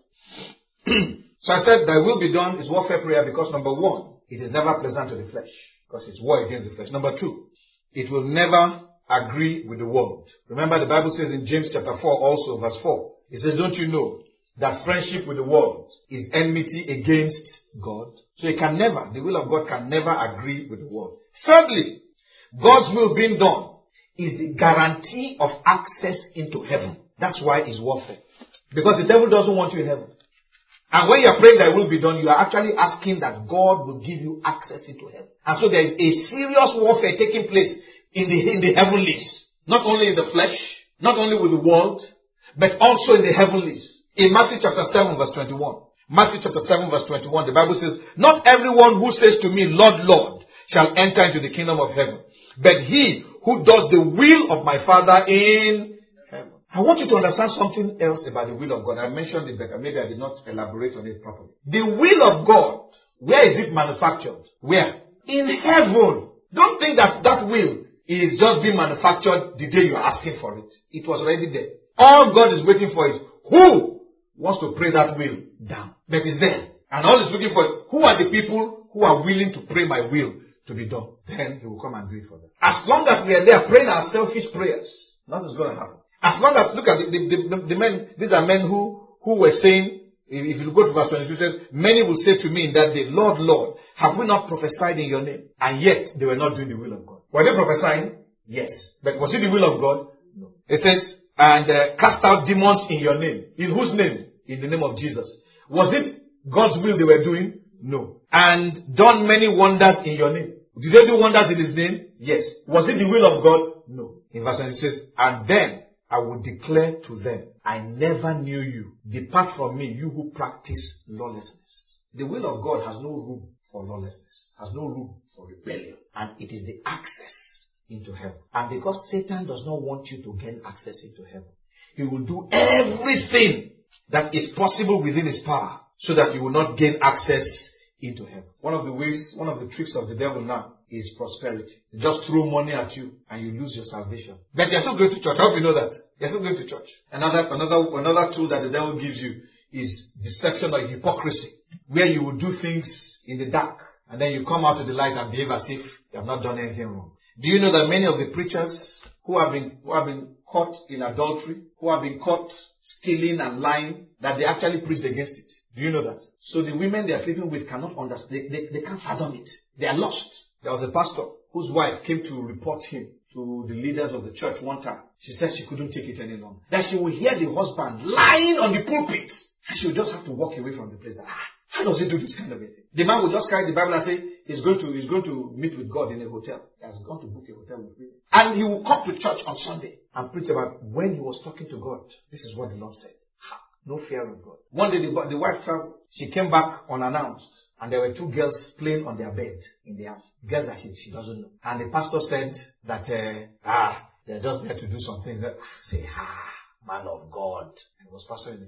So I said, thy will be done is warfare prayer because number one, it is never pleasant to the flesh. Because it's war against the flesh. Number two, it will never agree with the world. Remember the Bible says in James chapter four also, verse four, it says, don't you know that friendship with the world is enmity against God? So it can never, the will of God can never agree with the world. Thirdly, God's will being done is the guarantee of access into heaven. That's why it's warfare. Because the devil doesn't want you in heaven. And when you are praying that will be done, you are actually asking that God will give you access into heaven. And so there is a serious warfare taking place in the, in the heavenlies. Not only in the flesh, not only with the world, but also in the heavenlies. In Matthew chapter seven verse twenty-one. Matthew chapter seven verse twenty-one, the Bible says, not everyone who says to me, Lord, Lord, shall enter into the kingdom of heaven, but he who does the will of my Father in heaven. I want you to understand something else about the will of God. I mentioned it better. Maybe I did not elaborate on it properly. The will of God, where is it manufactured? Where? In heaven. Don't think that that will is just being manufactured the day you are asking for it. It was already there. All God is waiting for is who wants to pray that will down. But it's there. And all he's looking for is who are the people who are willing to pray my will to be done. Then he will come and do it for them. As long as we are there praying our selfish prayers, nothing's going to happen. As long as, look at the, the, the, the men, these are men who, who were saying, if you go to verse twenty-two, it says, many will say to me in that day, Lord, Lord, have we not prophesied in your name? And yet, they were not doing the will of God. Were they prophesying? Yes. But was it the will of God? No. It says, and uh, cast out demons in your name. In whose name? In the name of Jesus. Was it God's will they were doing? No. And done many wonders in your name. Did they do wonders in his name? Yes. Was it the will of God? No. In verse twenty it says, and then I will declare to them, I never knew you. Depart from me, you who practice lawlessness. The will of God has no room for lawlessness, has no room for rebellion. And it is the access into heaven. And because Satan does not want you to gain access into heaven, he will do everything that is possible within his power so that you will not gain access into heaven. One of the ways, one of the tricks of the devil now is prosperity. They just throw money at you and you lose your salvation. But you're still going to church. I hope you know that. You're still going to church. Another, another, another tool that the devil gives you is deception or hypocrisy, where you will do things in the dark and then you come out to the light and behave as if you have not done anything wrong. Do you know that many of the preachers who have been, who have been caught in adultery, who have been caught stealing and lying, that they actually preached against it? Do you know that? So the women they are sleeping with cannot understand. They, they, they can't fathom it. They are lost. There was a pastor whose wife came to report him to the leaders of the church one time. She said she couldn't take it any longer. That she will hear the husband lying on the pulpit. And she will just have to walk away from the place. Ah, how does he do this kind of a thing? The man will just carry the Bible and say, he's going to, he's going to meet with God in a hotel. He has gone to book a hotel with him. And he will come to church on Sunday and preach about when he was talking to God. This is what the Lord said. No fear of God. One day the, the wife traveled. She came back unannounced. And there were two girls playing on their bed in the house. Girls that she, she doesn't know. And the pastor said that, uh, ah, they're just there to do some things. That, say, ah, man of God. And it was pastor in the church.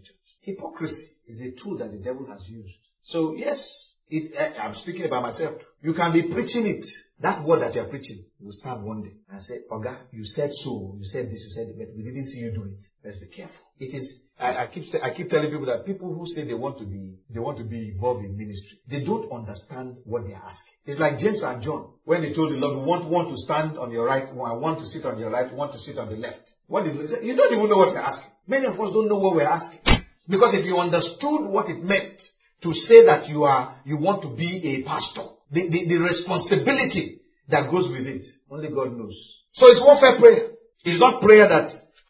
Hypocrisy is a tool that the devil has used. So yes, it, uh, I'm speaking about myself. You can be preaching it. That word that you are preaching will stand one day and say, Oga, you said so, you said this, you said that, but we didn't see you do it. Let's be careful. It is. I, I keep say, I keep telling people that people who say they want to be they want to be involved in ministry, they don't understand what they are asking. It's like James and John when they told the Lord, we want one to stand on your right, one want to sit on your right, one to sit on the left. What did he say? You don't even know what you're asking. Many of us don't know what we're asking. Because if you understood what it meant to say that you are you want to be a pastor, the, the, the responsibility that goes with it, only God knows. So it's warfare prayer. It's not prayer that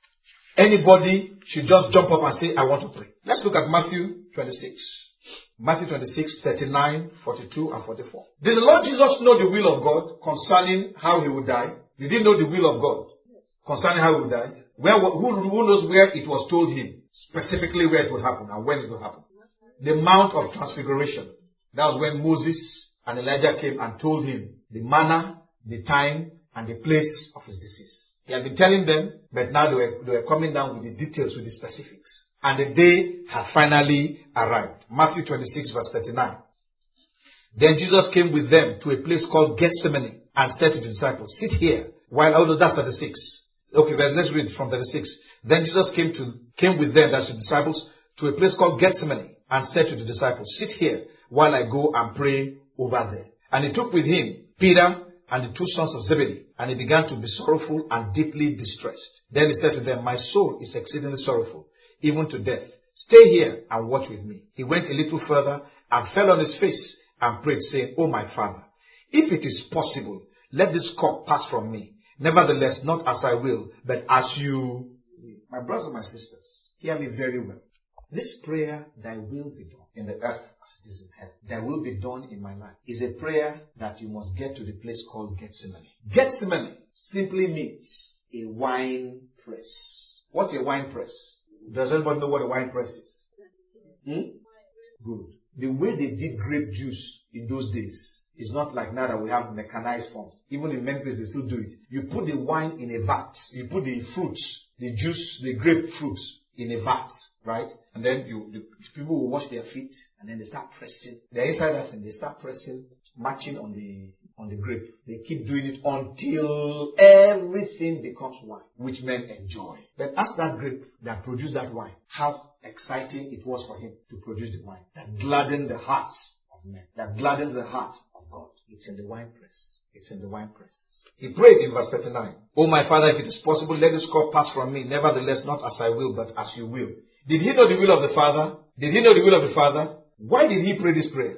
anybody should just jump up and say, I want to pray. Let's look at Matthew twenty-six. Matthew twenty-six, thirty-nine, forty-two, and forty-four. Did the Lord Jesus know the will of God concerning how he would die? Did he know the will of God concerning how he would die? Where, who, who knows where it was told him? Specifically where it would happen and when it would happen. The Mount of Transfiguration. That was when Moses and Elijah came and told him the manner, the time, and the place of his decease. He had been telling them, but now they were, they were coming down with the details, with the specifics. And the day had finally arrived. Matthew twenty-six verse thirty-nine. Then Jesus came with them to a place called Gethsemane and said to the disciples, sit here while, oh no, that's thirty-six. Okay, let's read from thirty-six. Then Jesus came to came with them, that's the disciples, to a place called Gethsemane and said to the disciples, sit here while I go and pray over there. And he took with him Peter and the two sons of Zebedee, and he began to be sorrowful and deeply distressed. Then he said to them, my soul is exceedingly sorrowful, even to death. Stay here and watch with me. He went a little further and fell on his face and prayed, saying, O my Father, if it is possible, let this cup pass from me. Nevertheless, not as I will, but as you will. My brothers and my sisters, hear me very well. This prayer, thy will be done in the earth as it is in heaven, thy will be done in my life, is a prayer that you must get to the place called Gethsemane. Gethsemane simply means a wine press. What's a wine press? Does anybody know what a wine press is? Hmm? Good. The way they did grape juice in those days is not like now that we have mechanized forms. Even in many places they still do it. You put the wine in a vat. You put the fruits, the juice, the grape fruits in a vat, right? And then you, the people will wash their feet and then they start pressing. They're inside that and they start pressing, matching on the on the grape. They keep doing it until everything becomes wine, which men enjoy. But ask that grape that produced that wine how exciting it was for him to produce the wine that gladdened the hearts of men, that gladdens the heart of God. It's in the wine press. It's in the wine press. He prayed in verse thirty-nine, O my Father, if it is possible, let this cup pass from me. Nevertheless, not as I will, but as you will. Did he know the will of the Father? Did he know the will of the Father? Why did he pray this prayer?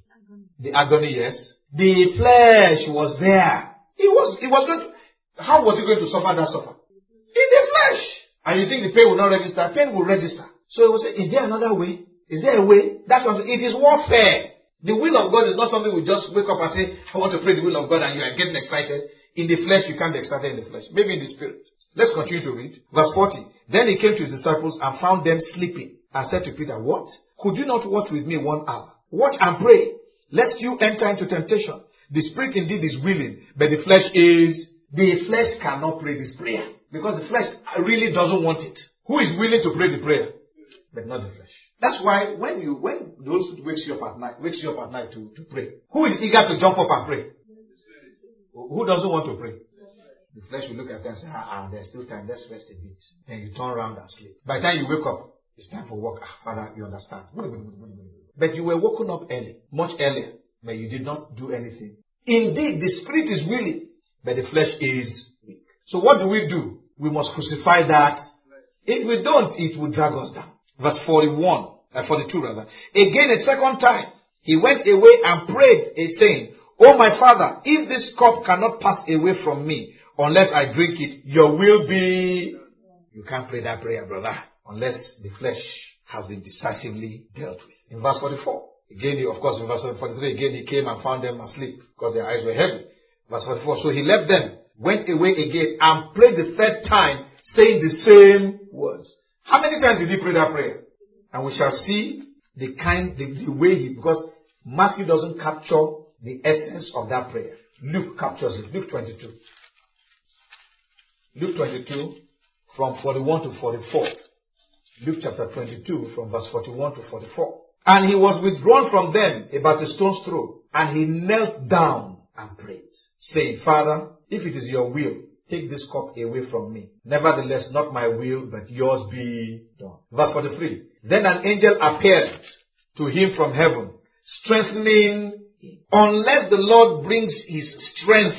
The agony, yes. The flesh was there. He was, he was going to, how was he going to suffer that suffer? In the flesh. And you think the pain will not register? Pain will register. So he will say, is there another way? Is there a way? That's what it is warfare. The will of God is not something we just wake up and say, I want to pray the will of God and you are getting excited. In the flesh, you can't be excited in the flesh. Maybe in the spirit. Let's continue to read. Verse forty. Then he came to his disciples and found them sleeping and said to Peter, what? Could you not watch with me one hour? Watch and pray, lest you enter into temptation. The spirit indeed is willing, but the flesh is, the flesh cannot pray this prayer. Because the flesh really doesn't want it. Who is willing to pray the prayer? But not the flesh. That's why when you, when the Holy Spirit wakes you up at night, wakes you up at night to, to pray, who is eager to jump up and pray? Who doesn't want to pray? The flesh will look at you and say, ah, ah, there's still time, let's rest a bit. Then you turn around and sleep. By the time you wake up, it's time for work. Ah, Father, you understand. But you were woken up early, much earlier, but you did not do anything. Indeed, the spirit is willing, but the flesh is weak. So what do we do? We must crucify that. If we don't, it will drag us down. Verse forty-one, uh, forty-two rather. Again a second time, he went away and prayed, saying, O my Father, if this cup cannot pass away from me, unless I drink it, your will be... You can't pray that prayer, brother, unless the flesh has been decisively dealt with. In verse forty-four, again, he, of course, in verse forty-three, again, he came and found them asleep because their eyes were heavy. Verse forty-four, so he left them, went away again, and prayed the third time, saying the same words. How many times did he pray that prayer? And we shall see the kind, the, the way he, because Matthew doesn't capture the essence of that prayer. Luke captures it. Luke twenty-two. Luke twenty-two, from forty-one to forty-four. Luke chapter twenty-two from verse forty-one to forty-four. And he was withdrawn from them about a stone's throw, and he knelt down and prayed, saying, Father, if it is your will, take this cup away from me. Nevertheless, not my will, but yours be done. Verse forty-three. Then an angel appeared to him from heaven, strengthening him. Unless the Lord brings his strength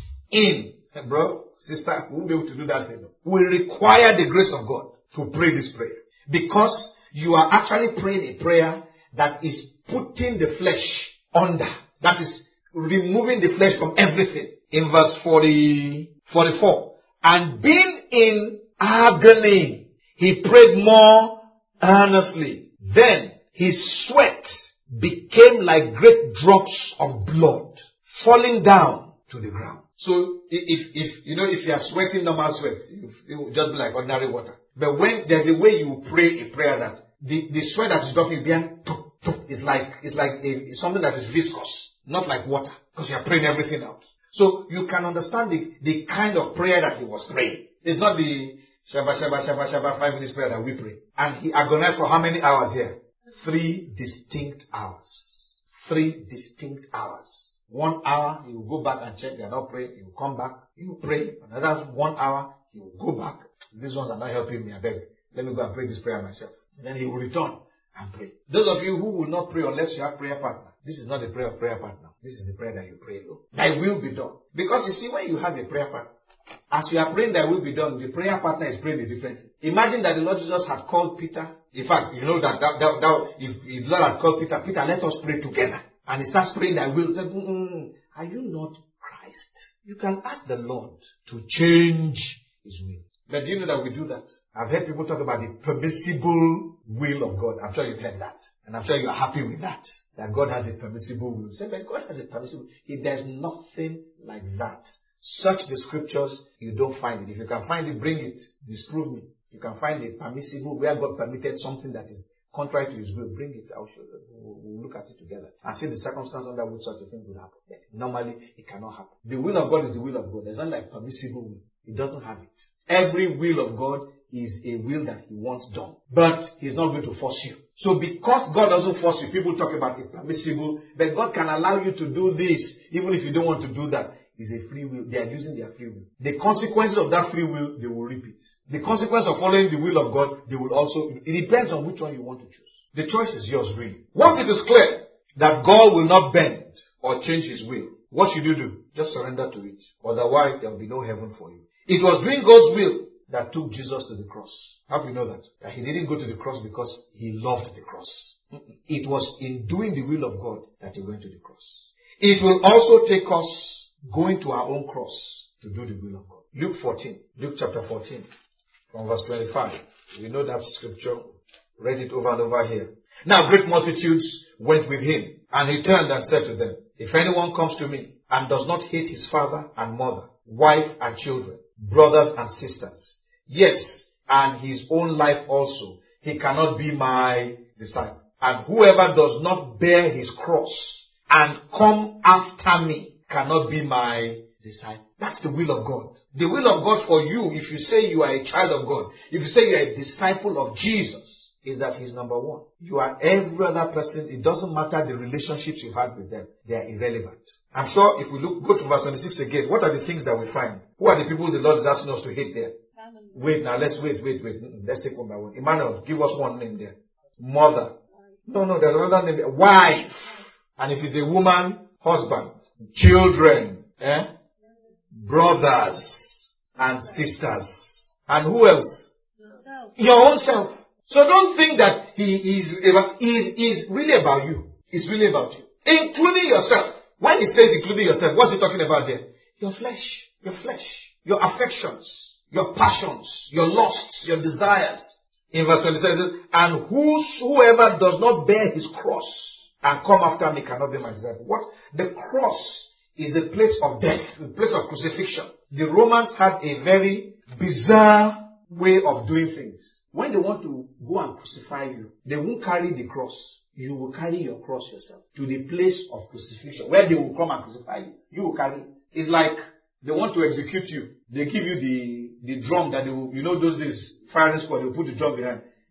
in, hey, bro, sister, we won't be able to do that thing. We require the grace of God to pray this prayer. Because you are actually praying a prayer that is putting the flesh under. That is removing the flesh from everything. In verse forty, forty-four. And being in agony, he prayed more earnestly. Then his sweat became like great drops of blood falling down to the ground. So if, if you know, if you are sweating normal sweat, it will just be like ordinary water. But when there's a way you pray a prayer that the, the sweat that is dropping behind is like, it's like a, something that is viscous, not like water, because you are praying everything out. So you can understand the, the kind of prayer that he was praying. It's not the Shabba, Shabba, Shabba, Shabba, five minutes prayer that we pray. And he agonized for how many hours here? Three distinct hours. Three distinct hours. One hour, he will go back and check they are not praying. He will come back. He will pray. Another one hour, he will go back. These ones are not helping me, I beg. Let me go and pray this prayer myself. And then he will return and pray. Those of you who will not pray unless you have prayer partner, this is not a prayer of prayer partner. This is the prayer that you pray alone. Thy will be done. Because you see, when you have a prayer partner, as you are praying thy will be done, the prayer partner is praying a different thing. Imagine that the Lord Jesus had called Peter. In fact, you know that, that, that, that if, if the Lord had called Peter, Peter, let us pray together. And he starts praying thy will. Said, mm, are you not Christ? You can ask the Lord to change his will. But do you know that we do that? I've heard people talk about the permissible will of God. I'm sure you've heard that. And I'm sure you're happy with that. That God has a permissible will. Say, but God has a permissible will. If there's nothing like that. Search the scriptures, you don't find it. If you can find it, bring it. Disprove me. You can find a permissible, where God permitted something that is contrary to his will, bring it. I'll show you. We'll, we'll look at it together and see the circumstance under which such a thing would happen. Yes. Normally, it cannot happen. The will of God is the will of God. There's not like permissible will. It doesn't have it. Every will of God is a will that he wants done. But he's not going to force you. So because God doesn't force you, people talk about it permissible, but God can allow you to do this, even if you don't want to do that. Is a free will. They are using their free will. The consequences of that free will, they will reap it. The consequence of following the will of God, they will also, it depends on which one you want to choose. The choice is yours, really. Once it is clear that God will not bend or change his will, what should you do? Just surrender to it. Otherwise, there will be no heaven for you. It was doing God's will that took Jesus to the cross. How do you know that? That he didn't go to the cross because he loved the cross. It was in doing the will of God that he went to the cross. It will also take us going to our own cross to do the will of God. Luke fourteen. Luke chapter fourteen. From verse twenty-five. We know that scripture. Read it over and over here. Now great multitudes went with him. And he turned and said to them, if anyone comes to me and does not hate his father and mother, wife and children, brothers and sisters, yes, and his own life also, he cannot be my disciple. And whoever does not bear his cross and come after me cannot be my disciple. That's the will of God. The will of God for you, if you say you are a child of God, if you say you are a disciple of Jesus, is that he's number one. You are every other person. It doesn't matter the relationships you have with them. They are irrelevant. I'm sure if we look, go to verse twenty-six again, what are the things that we find? Who are the people the Lord is asking us to hate there? Family. Wait, now let's wait, wait, wait. Let's take one by one. Emmanuel, give us one name there. Mother. No, no, there's another name there. Wife. And if it's a woman, husband. Children, eh? Brothers and sisters. And who else? Yourself. Your own self. So don't think that he is, is, is really about you. It's really about you. Including yourself. When he says including yourself, what's he talking about there? Your flesh. Your flesh. Your affections. Your passions. Your lusts. Your desires. In verse twenty-seven it says, and whos, whoever does not bear his cross and come after me cannot be my disciple. What? The cross is the place of death, the place of crucifixion. The Romans had a very bizarre way of doing things. When they want to go and crucify you, they won't carry the cross. You will carry your cross yourself to the place of crucifixion, where they will come and crucify you. You will carry it. It's like they want to execute you. They give you the, the drum that they will, you know those days, firing squad, they will put the drum behind.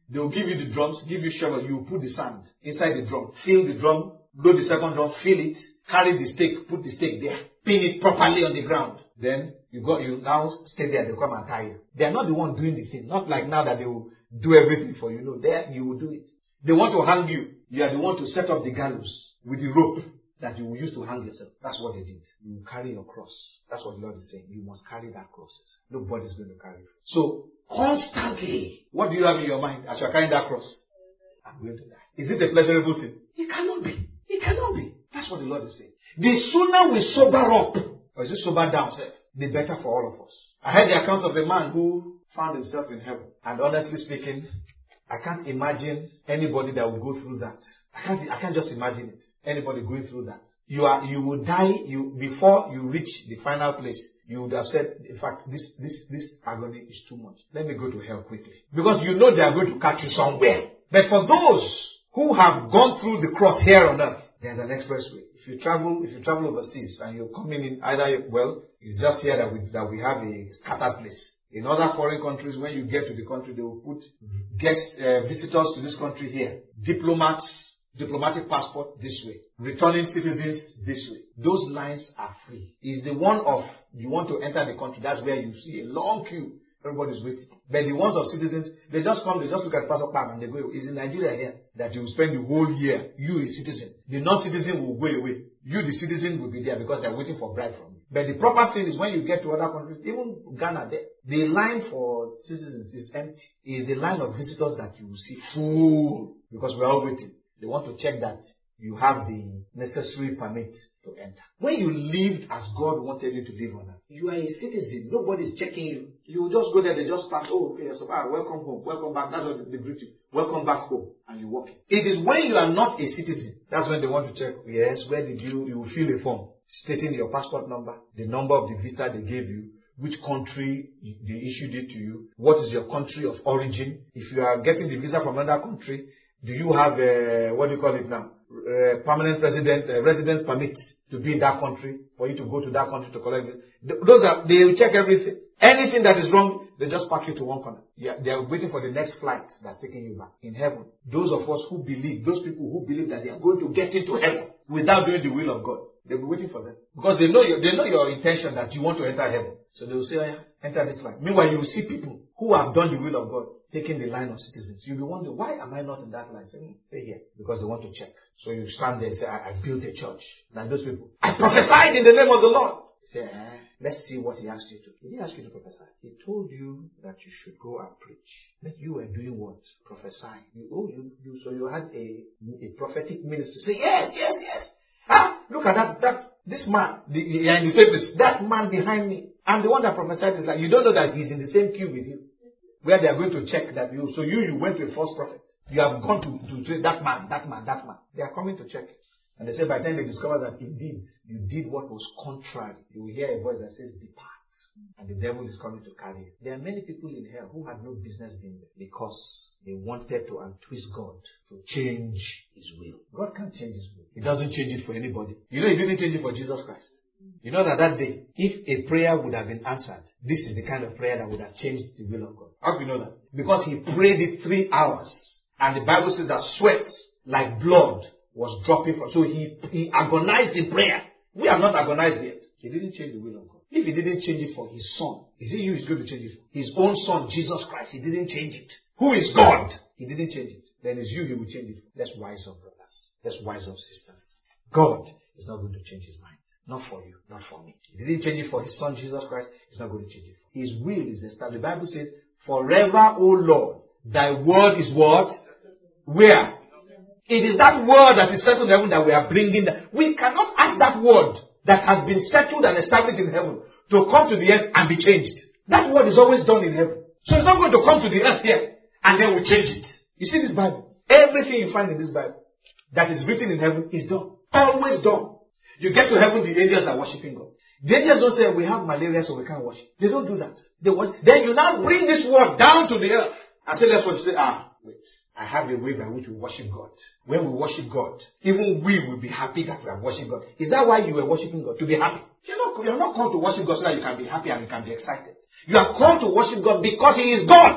They will give you the drums, give you shovel, you put the sand inside the drum, fill the drum, blow the second drum, fill it, carry the stake, put the stake there, pin it properly on the ground. Then you go, you now stay there, they come and tie you. They are not the one doing the thing. Not like now that they will do everything for you. No, there you will do it. They want to hang you. You are the one to set up the gallows with the rope that you will use to hang yourself. That's what they did. You will carry your cross. That's what the Lord is saying. You must carry that cross. Nobody's going to carry it. So, constantly, what do you have in your mind as you are carrying that cross? I'm going to die. Is it a pleasurable thing? It cannot be. It cannot be. That's what the Lord is saying. The sooner we sober up, or is it sober down, sir, the better for all of us. I heard the accounts of a man who found himself in heaven. And honestly speaking, I can't imagine anybody that will go through that. I can't, I can't just imagine it. Anybody going through that. You are, you will die, you, before you reach the final place, you would have said, in fact, this, this, this agony is too much. Let me go to hell quickly. Because you know they are going to catch you somewhere. But for those who have gone through the cross here on earth, there's an expressway. If you travel, if you travel overseas and you're coming in either, well, it's just here that we, that we have a scattered place. In other foreign countries, when you get to the country, they will put guest uh, visitors to this country here. Diplomats, diplomatic passport this way. Returning citizens this way. Those lines are free. It's the one of you want to enter the country. That's where you see a long queue. Everybody's waiting. But the ones of citizens, they just come, they just look at passport bam, and they go. It's in Nigeria here that you will spend the whole year. You, a citizen. The non-citizen will go away. You, the citizen, will be there because they're waiting for bribe from you. But the proper thing is when you get to other countries, even Ghana, the, the line for citizens is empty. It's the line of visitors that you will see full because we're all waiting. They want to check that you have the necessary permit to enter. When you lived as God wanted you to live on earth, you are a citizen. Nobody's checking you. You just go there, they just pass. Oh, okay, so ah, welcome home, welcome back. That's what they greet you. Welcome back home, and you walk in. It is when you are not a citizen, that's when they want to check. Yes, where did you, you will fill a form stating your passport number, the number of the visa they gave you, which country they issued it to you, what is your country of origin. If you are getting the visa from another country, do you have a, what do you call it now? Uh, permanent resident, uh, resident permit to be in that country, for you to go to that country to collect it. Those are, they will check everything. Anything that is wrong, they just park you to one corner. Yeah, they are waiting for the next flight that's taking you back. In heaven, those of us who believe, those people who believe that they are going to get into heaven without doing the will of God, they'll be waiting for them. Because they know your, they know your intention that you want to enter heaven. So they will say, oh yeah, enter this line. Meanwhile, you will see people who have done the will of God taking the line of citizens. You'll be wondering, why am I not in that line? Say, hmm, stay here. Because they want to check. So you stand there and say, I, I built a church. Like those people, I prophesied in the name of the Lord. Say, eh, let's see what he asked you to do. He didn't ask you to prophesy. He told you that you should go and preach. But you were doing what? Prophesying. You, oh, you, you, so you had a, a prophetic ministry. Say, yes, yes, yes. Ah, look at that, that, this man, the, the, in the same place, that man behind me. And the one that prophesied is like, you don't know that he's in the same queue with you. Where they are going to check that you, so you, you went to a false prophet. You have gone to, to say that man, that man, that man. They are coming to check it. And they say by the time they discover that indeed you did what was contrary, you will hear a voice that says, depart. And the devil is coming to carry you. There are many people in hell who had no business being there because they wanted to untwist God to change his will. God can't change his will. He doesn't change it for anybody. You know, he didn't change it for Jesus Christ. You know that that day, if a prayer would have been answered, this is the kind of prayer that would have changed the will of God. How do you know that? Because he prayed it three hours. And the Bible says that sweat like blood was dropping from. So he, he agonized in prayer. We have not agonized yet. He didn't change the will of God. If he didn't change it for his son, is it you he's going to change it for? His own son, Jesus Christ, he didn't change it. Who is God? He didn't change it. Then it's you he will change it for. Let's wise up, brothers. Let's wise up, sisters. God is not going to change his mind. Not for you, not for me. He didn't change it for his son, Jesus Christ. He's not going to change it for. His will is established. The Bible says, forever, O Lord, thy word is what? Where? It is that word that is settled in heaven that we are bringing. We cannot ask that word that has been settled and established in heaven to come to the earth and be changed. That word is always done in heaven. So it's not going to come to the earth here and then we change it. You see this Bible? Everything you find in this Bible that is written in heaven is done. Always done. You get to heaven, the angels are worshiping God. The angels don't say, we have malaria so we can't worship. They don't do that. They worship. Then you now bring this word down to the earth and say, let's worship. Say, ah, wait. I have a way by which we worship God. When we worship God, even we will be happy that we are worshiping God. Is that why you were worshiping God? To be happy. You're not, you're not called to worship God so that you can be happy and you can be excited. You are called to worship God because He is God.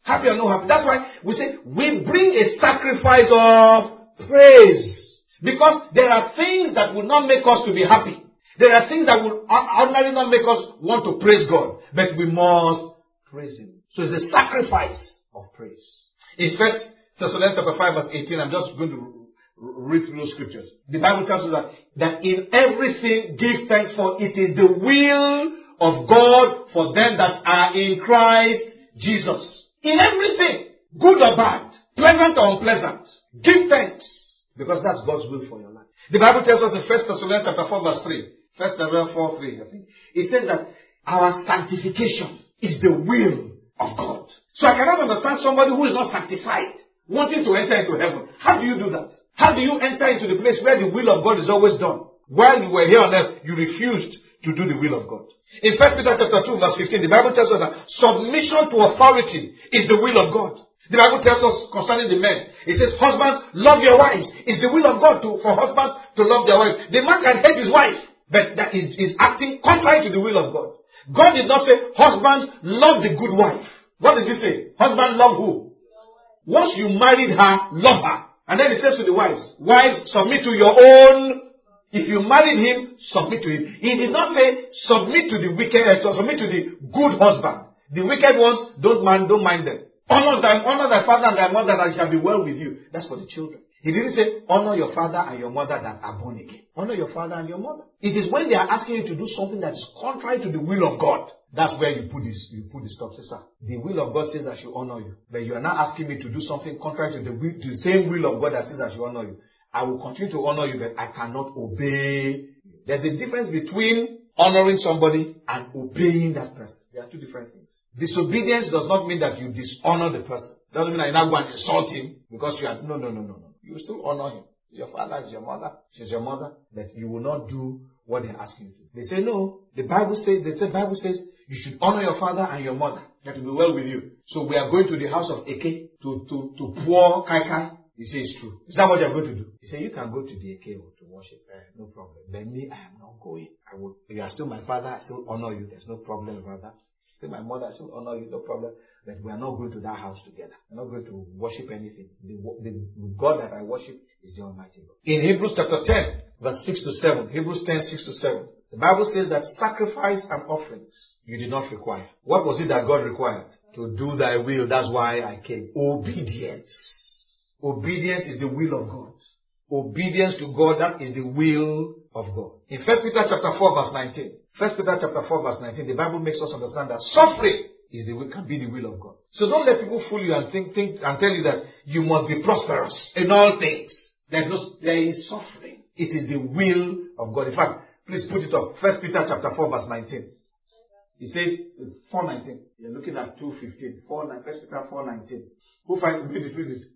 Happy or no happy. That's why we say we bring a sacrifice of praise. Because there are things that will not make us to be happy. There are things that will ordinarily not make us want to praise God. But we must praise Him. So it's a sacrifice of praise. In First Thessalonians chapter five verse eighteen, I'm just going to read through those scriptures. The Bible tells us that, that in everything give thanks, for it is the will of God for them that are in Christ Jesus. In everything, good or bad, pleasant or unpleasant, give thanks. Because that's God's will for your life. The Bible tells us in First Thessalonians chapter four verse three. First Thessalonians four three, I think. It says that our sanctification is the will of God. So I cannot understand somebody who is not sanctified, wanting to enter into heaven. How do you do that? How do you enter into the place where the will of God is always done? While you were here on earth, you refused to do the will of God. In First Peter chapter two verse fifteen, the Bible tells us that submission to authority is the will of God. The Bible tells us concerning the men, it says, husbands, love your wives. It's the will of God to, for husbands to love their wives. The man can hate his wife, but that is, is acting contrary to the will of God. God did not say, husbands, love the good wife. What did he say? Husband, love who? Once you married her, love her. And then he says to the wives, wives, submit to your own. If you married him, submit to him. He did not say, submit to the wicked, uh, submit to the good husband. The wicked ones, don't mind, don't mind them. Honor thy, honor thy father and thy mother, that it shall be well with you. That's for the children. He didn't say, honor your father and your mother that are born again. Honor your father and your mother. It is when they are asking you to do something that is contrary to the will of God. That's where you put this, you put the stop. Say, sir, the will of God says I should honor you. But you are not asking me to do something contrary to the will, to the same will of God that says I should honor you. I will continue to honor you, but I cannot obey. There's a difference between honoring somebody and obeying that person. There are two different things. Disobedience does not mean that you dishonor the person. It doesn't mean that you now go and insult him because you are, no, no, no, no, no. You still honor him. Your father is your mother. She's your mother. But you will not do what they're asking you to. They say, no. The Bible says, they say, Bible says, you should honor your father and your mother. That will be well with you. So we are going to the house of Eke to, to, to pour kai kai. You say it's true. Is that what you're going to do? You say, you can go to the Eke to worship. Uh, no problem. But me, I am not going. I will, you are still my father. I still honor you. There's no problem about that. Still my mother, I still honor you, no problem. But we are not going to that house together. We're not going to worship anything. The, the God that I worship is the Almighty God. In Hebrews chapter ten, verse six to seven, Hebrews ten, six to seven, the Bible says that sacrifice and offerings you did not require. What was it that God required? To do thy will. That's why I came. Obedience. Obedience is the will of God. Obedience to God, that is the will of God. In First Peter chapter four, verse nineteen, First Peter chapter four verse nineteen, the Bible makes us understand that suffering is the will, can be the will of God. So don't let people fool you and think, think and tell you that you must be prosperous in all things. There's no, there is suffering. It is the will of God. In fact, please put it up. First Peter chapter four verse nineteen. It says four nineteen. You're looking at two fifteen. four, First Peter four nineteen. Who find read it, read it.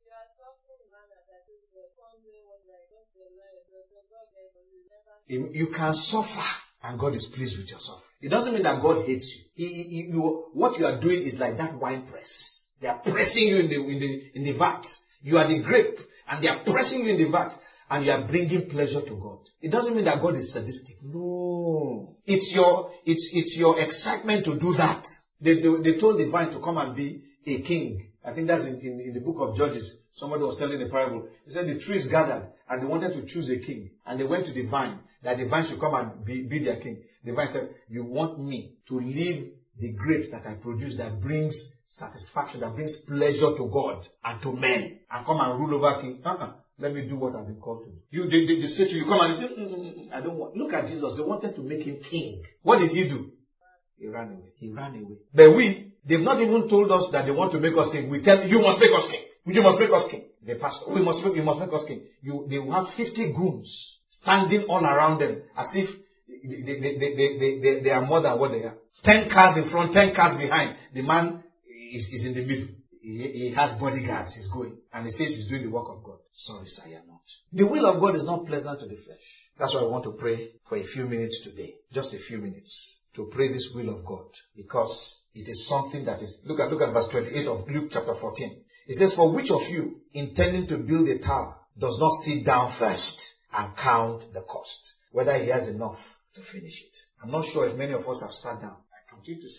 You can suffer and God is pleased with your suffering. It doesn't mean that God hates you. He, he, you. What you are doing is like that wine press. They are pressing you in the, in the, in the vat. You are the grape and they are pressing you in the vat and you are bringing pleasure to God. It doesn't mean that God is sadistic. No. It's your, it's, it's your excitement to do that. They, they, they told the vine to come and be a king. I think that's in, in, in the book of Judges. Somebody was telling a parable. He said the trees gathered and they wanted to choose a king. And they went to the vine, that the vine should come and be, be their king. The vine said, you want me to leave the grapes that I produce that brings satisfaction, that brings pleasure to God and to men, and come and rule over king? Uh-uh. Let me do what I've been called to do. You, they, they, they say to you, come and say, mm, mm, mm, I don't want. Look at Jesus. They wanted to make him king. What did he do? He ran away. He ran away. But we, they've not even told us that they want to make us king. We tell you, you must make us king. You must make us king. The pastor, we must make, you must make us king. You, they will have fifty goons standing all around them as if they, they, they, they, they, they, they are more than what they are. Ten cars in front, ten cars behind. The man is, is in the middle. He, he has bodyguards. He's going. And he says he's doing the work of God. Sorry, sir, you're not. The will of God is not pleasant to the flesh. That's why I want to pray for a few minutes today. Just a few minutes. To pray this will of God. Because it is something that is... Look at, look at verse twenty-eight of Luke chapter fourteen. It says, for which of you, intending to build a tower, does not sit down first and count the cost, whether he has enough to finish it? I'm not sure if many of us have sat down. I continue to say it.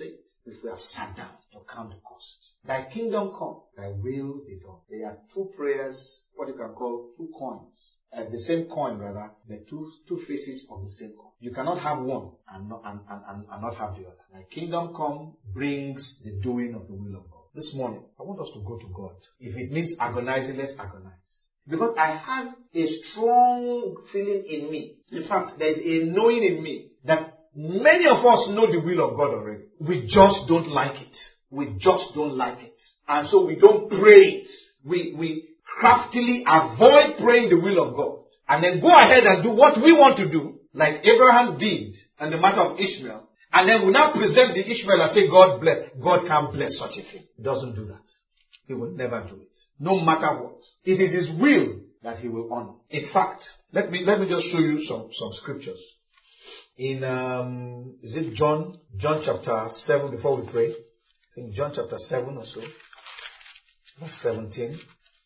if we have sat down to count the cost. Thy kingdom come, thy will be done. There are two prayers, what you can call two coins. Uh, the same coin, rather, the two two faces of the same coin. You cannot have one and not, and, and, and, and not have the other. Thy kingdom come brings the doing of the will of God. This morning, I want us to go to God. If it means agonizing, let's agonize. Because I have a strong feeling in me. In fact, there is a knowing in me that many of us know the will of God already. We just don't like it. We just don't like it. And so we don't pray it. We, we craftily avoid praying the will of God. And then go ahead and do what we want to do, like Abraham did in the matter of Ishmael. And then we now present the Ishmael and say, God bless. God can't bless such a thing. He doesn't do that. He will never do it. No matter what. It is His will that He will honor. In fact, let me, let me just show you some, some scriptures. In, um, is it John? John chapter seven before we pray. I think John chapter seven or so. Verse seventeen.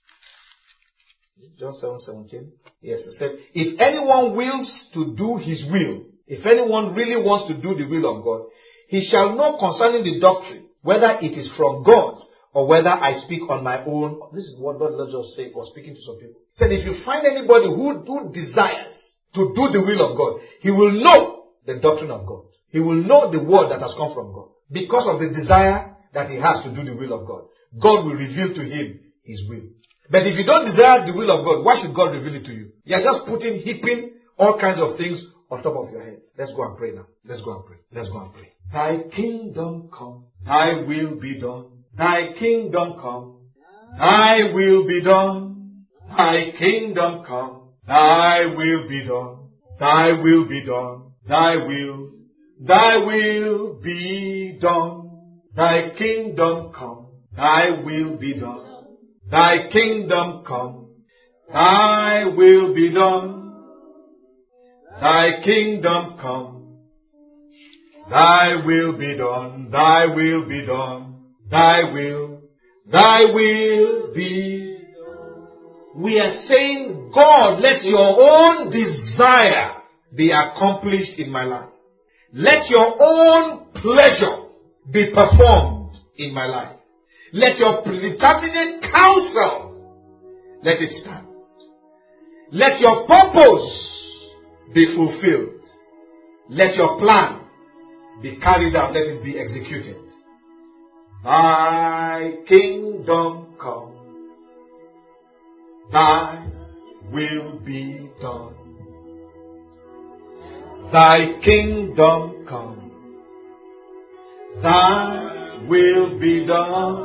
John seven seventeen. Yes, it said, if anyone wills to do His will, if anyone really wants to do the will of God, he shall know concerning the doctrine, whether it is from God or whether I speak on my own. This is what God let us say, was speaking to some people. He said, if you find anybody who, who desires to do the will of God, he will know the doctrine of God. He will know the word that has come from God. Because of the desire that he has to do the will of God, God will reveal to him His will. But if you don't desire the will of God, why should God reveal it to you? You are just putting, heaping all kinds of things on top of your head. Let's go and pray now. Let's go and pray. Let's go and pray. Thy kingdom come, thy will be done. Thy kingdom come, thy will be done. Thy kingdom come, thy will be done. Thy will be done. Thy will, thy will be done. Thy kingdom come, thy will be done. Thy kingdom come, thy will be done. Thy kingdom come, thy will be done. Thy will be done. Thy will, thy will be done. We are saying, God, let your own desire be accomplished in my life. Let your own pleasure be performed in my life. Let your predeterminate counsel, let it stand. Let your purpose be fulfilled. Let your plan be carried out. Let it be executed. Thy kingdom come, thy will be done. Thy kingdom come, thy will be done.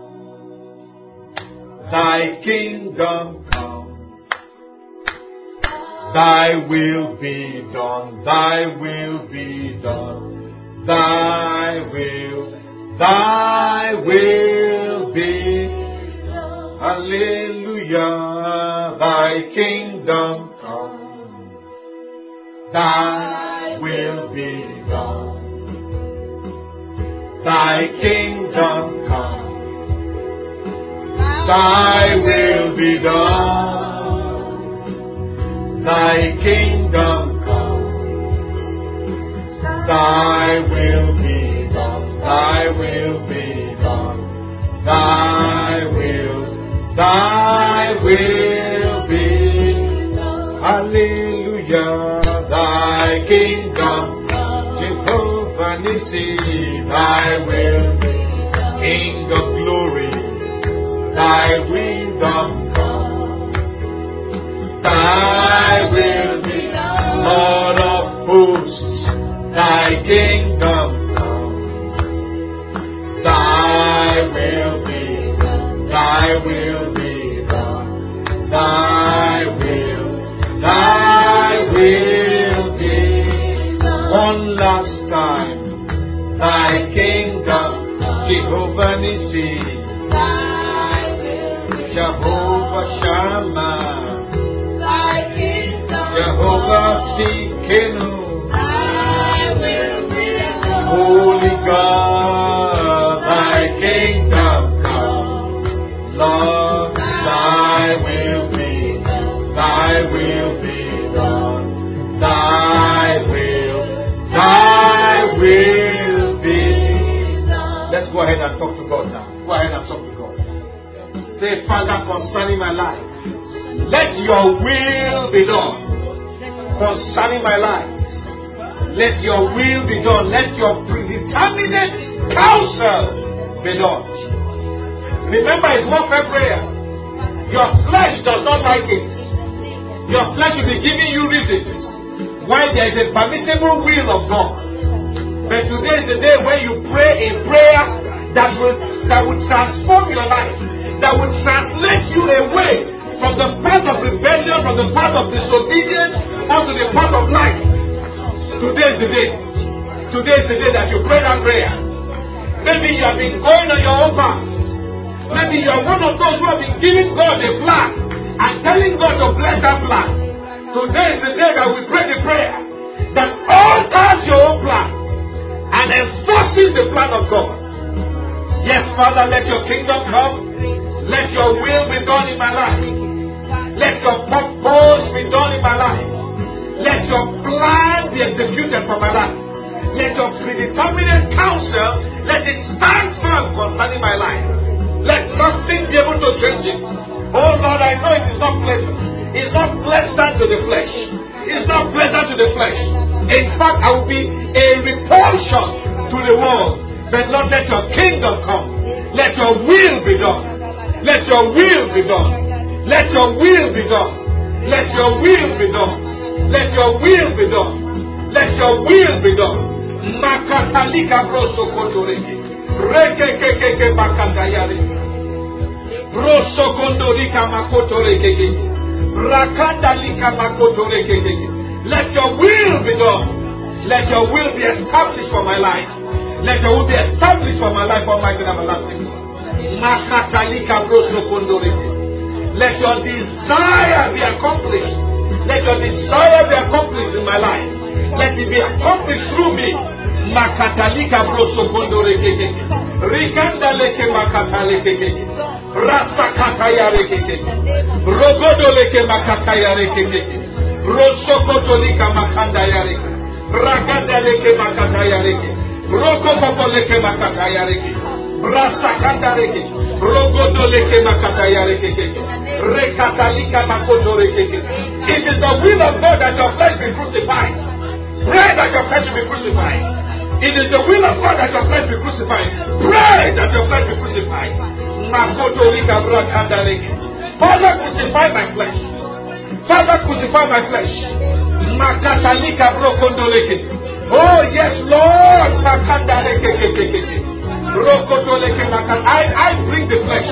Thy kingdom come, thy will be done. Thy will be done. Thy will, thy will be done. Hallelujah. Thy kingdom come, thy will be done. Thy kingdom come, thy will be done. Thy kingdom come, thy will be done. Thy will be done. Thy will, thy will be done. Hallelujah. Thy kingdom come, Jehovah Nissi. Thy will be done. King of glory, thy kingdom come, thy will be done. Lord of hosts, thy kingdom come, thy will be done. Thy will be done. Thy will, thy will be done. One last time. Thy kingdom come, Jehovah Nissi. Jehovah Shammah, thy kingdom, Jehovah Sikenu, thy will be done. Holy God, thy kingdom come, Lord, thy will be done. Thy will be done. Thy will, thy will be done. Say, Father, concerning my life, let your will be done. Concerning my life, let your will be done. Let your predetermined counsel be done. Remember, it's warfare prayer. Your flesh does not like it. Your flesh will be giving you reasons why there is a permissible will of God. But today is the day when you pray a prayer that will that will transform your life, that will translate you away from the path of rebellion, from the path of disobedience, onto the path of life. Today is the day. Today is the day that you pray that prayer. Maybe you have been going on your own path. Maybe you are one of those who have been giving God a plan and telling God to bless that plan. Today is the day that we pray the prayer that alters your own plan and enforces the plan of God. Yes, Father, let your kingdom come. Let your will be done in my life. Let your purpose be done in my life. Let your plan be executed for my life. Let your predetermined counsel, let it stand firm concerning my life. Let nothing be able to change it. Oh Lord, I know it is not pleasant. It's not pleasant to the flesh. It's not pleasant to the flesh. In fact, I will be a repulsion to the world. But Lord, let your kingdom come. Let your will be done. Let your will be done. Let your will be done. Let your will be done. Let your will be done. Let your will be done. Makatalika broso kotoreke. Reke keke ke bakandayare. Broso kondorika makotoreke. Rakandalika makotoreke. Let your will be done. Let your will be established for my life. Let your will be established for my life, Almighty and everlasting. Makatalika broso kondoreke. Let your desire be accomplished. Let your desire be accomplished in my life. Let it be accomplished through me. Makatalika broso kondoreke. Rikanda leke makataleke. Rasakataya reke. Rogodo leke makataya reke. Rosokotolika makandaya reke. Rakanda leke makataya reke. Rokopopo leke makataya reke. Rasakanda reke. Rogodo leke makataya reke. Rekatalika makoto reke. It is the will of God that your flesh be crucified. Pray that your flesh be crucified. It is the will of God that your flesh be crucified. Pray that your flesh be crucified. Makoto rika brakanda reke. Father, crucify my flesh. Father, crucify my flesh. Makatalika brokondo reke. Oh yes, Lord. Makanda reke. I, I bring the flesh.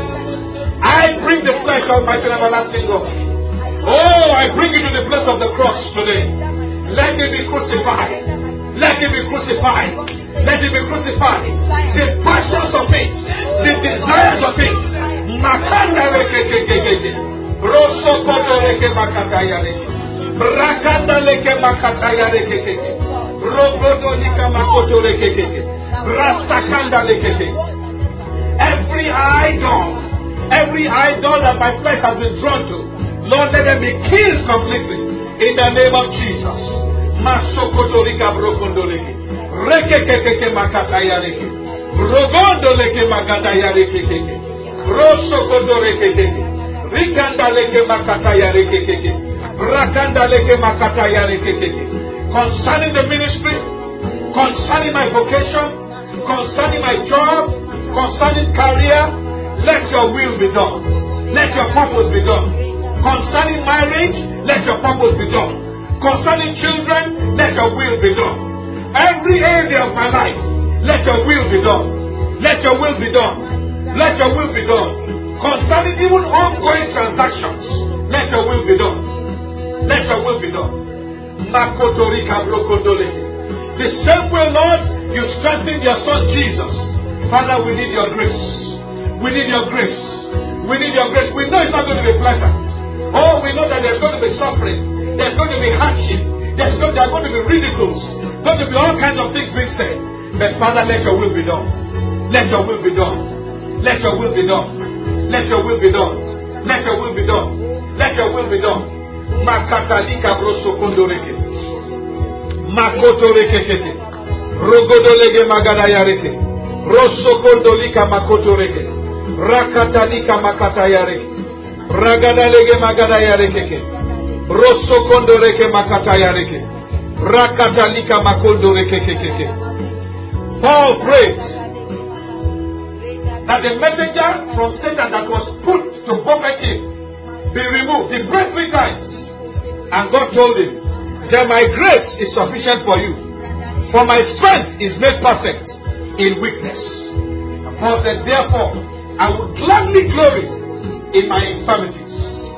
I bring the flesh, Almighty and everlasting God. Oh, I bring you to the place of the cross today. Let it be crucified. Let it be crucified. Let it be crucified. The passions of it, the desires of it. Makanda reke. Rosso koto reke makataya reke. Brakanda reke makataya reke. Rogodo nika makoto reke. Rasakanda lekete. Every idol, every idol that my flesh has been drawn to, Lord, let them be killed completely in the name of Jesus. Masokoto rika brokondo leke. Reke keke makataya reke. Rogondo leke makataya reke. Rosokoto reke. Rikanda leke makataya reke. Rakanda leke makataya reke. Concerning the ministry, concerning my vocation, concerning my job, concerning career, let your will be done. Let your purpose be done. Concerning marriage, let your purpose be done. Concerning children, let your will be done. Every area of my life, let your will be done. Let your will be done. Let your will be done. Concerning even ongoing transactions, let your will be done. Let your will be done. Makotorika brokondoleke. The same way, Lord, you strengthened your son Jesus. Father, we need your grace. We need your grace. We need your grace. We know it's not going to be pleasant. Oh, we know that there's going to be suffering. There's going to be hardship. There's going, there are going to be ridicules. Going to be all kinds of things being said. But Father, let your will be done. Let your will be done. Let your will be done. Let your will be done. Let your will be done. Let your will be done. Makatalika broso kondoreke. Makoto rekekete. Rogodo lege magadaya reke. Rosso kondolika makoto reke. Rakatalika makatayare. Ragadalege magadayare keke. Rosso kondoreke makatayare ke. Rakatalika makondoreke keke. Paul prayed that the messenger from Satan that was put to buffet him be removed. He prayed three times. And God told him, that my grace is sufficient for you. For my strength is made perfect in weakness. And Paul said, therefore, I will gladly glory in my infirmities.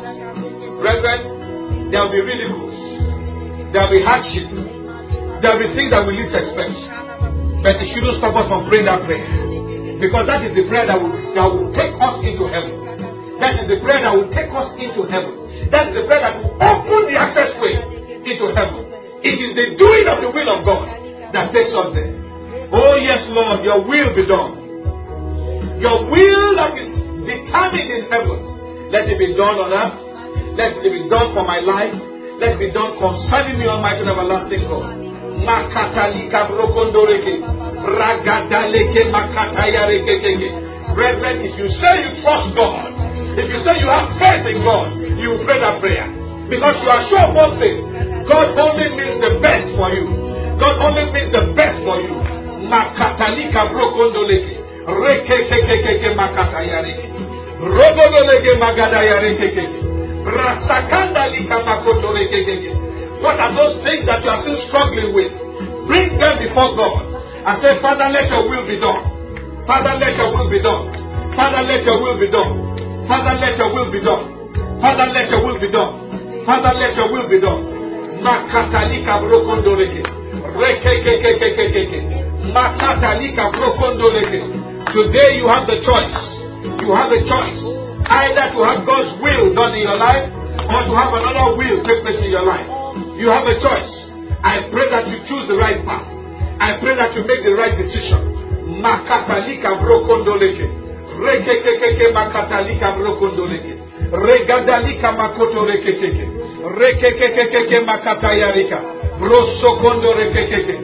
Brethren, there will be ridicules. There will be hardship. There will be things that we least expect. But it shouldn't stop us from praying that prayer. Because that is the prayer that will, that will take us into heaven. That is the prayer that will take us into heaven. That is the prayer that will open the access way into heaven. It is the doing of the will of God that takes us there. Oh yes, Lord, your will be done. Your will that is determined in heaven. Let it be done on earth. Let it be done for my life. Let it be done concerning me, Almighty and everlasting God. Makatalika brokondoreke. Ragadaleke makatayareke. Brethren, if you say you trust God, if you say you have faith in God, you pray that prayer. Because you are sure of one thing. God only means the best for you. God only means the best for you. Makatalika brokondoleke. Rekekekeke makatayareke. Rogodoleke magadayareke. Rasakandalika makotoreke. What are those things that you are still struggling with? Bring them before God and say, Father, let your will be done. Father, let your will be done. Father, let your will be done. Father, let your will be done. Father, let your will be done. Father, let your will be done. Makatalika brokondoleke. Rekekekekekeke. Makatalika brokondoleke. Today you have the choice. You have a choice. Either to have God's will done in your life or to have another will take place in your life. You have a choice. I pray that you choose the right path. I pray that you make the right decision. Makatalika brokondoleke. Rekekekeke makatalika brokondoleke. Regadalika makoto rekekeke. Rekekekeke makatayarika. Brosokondo rekekeke.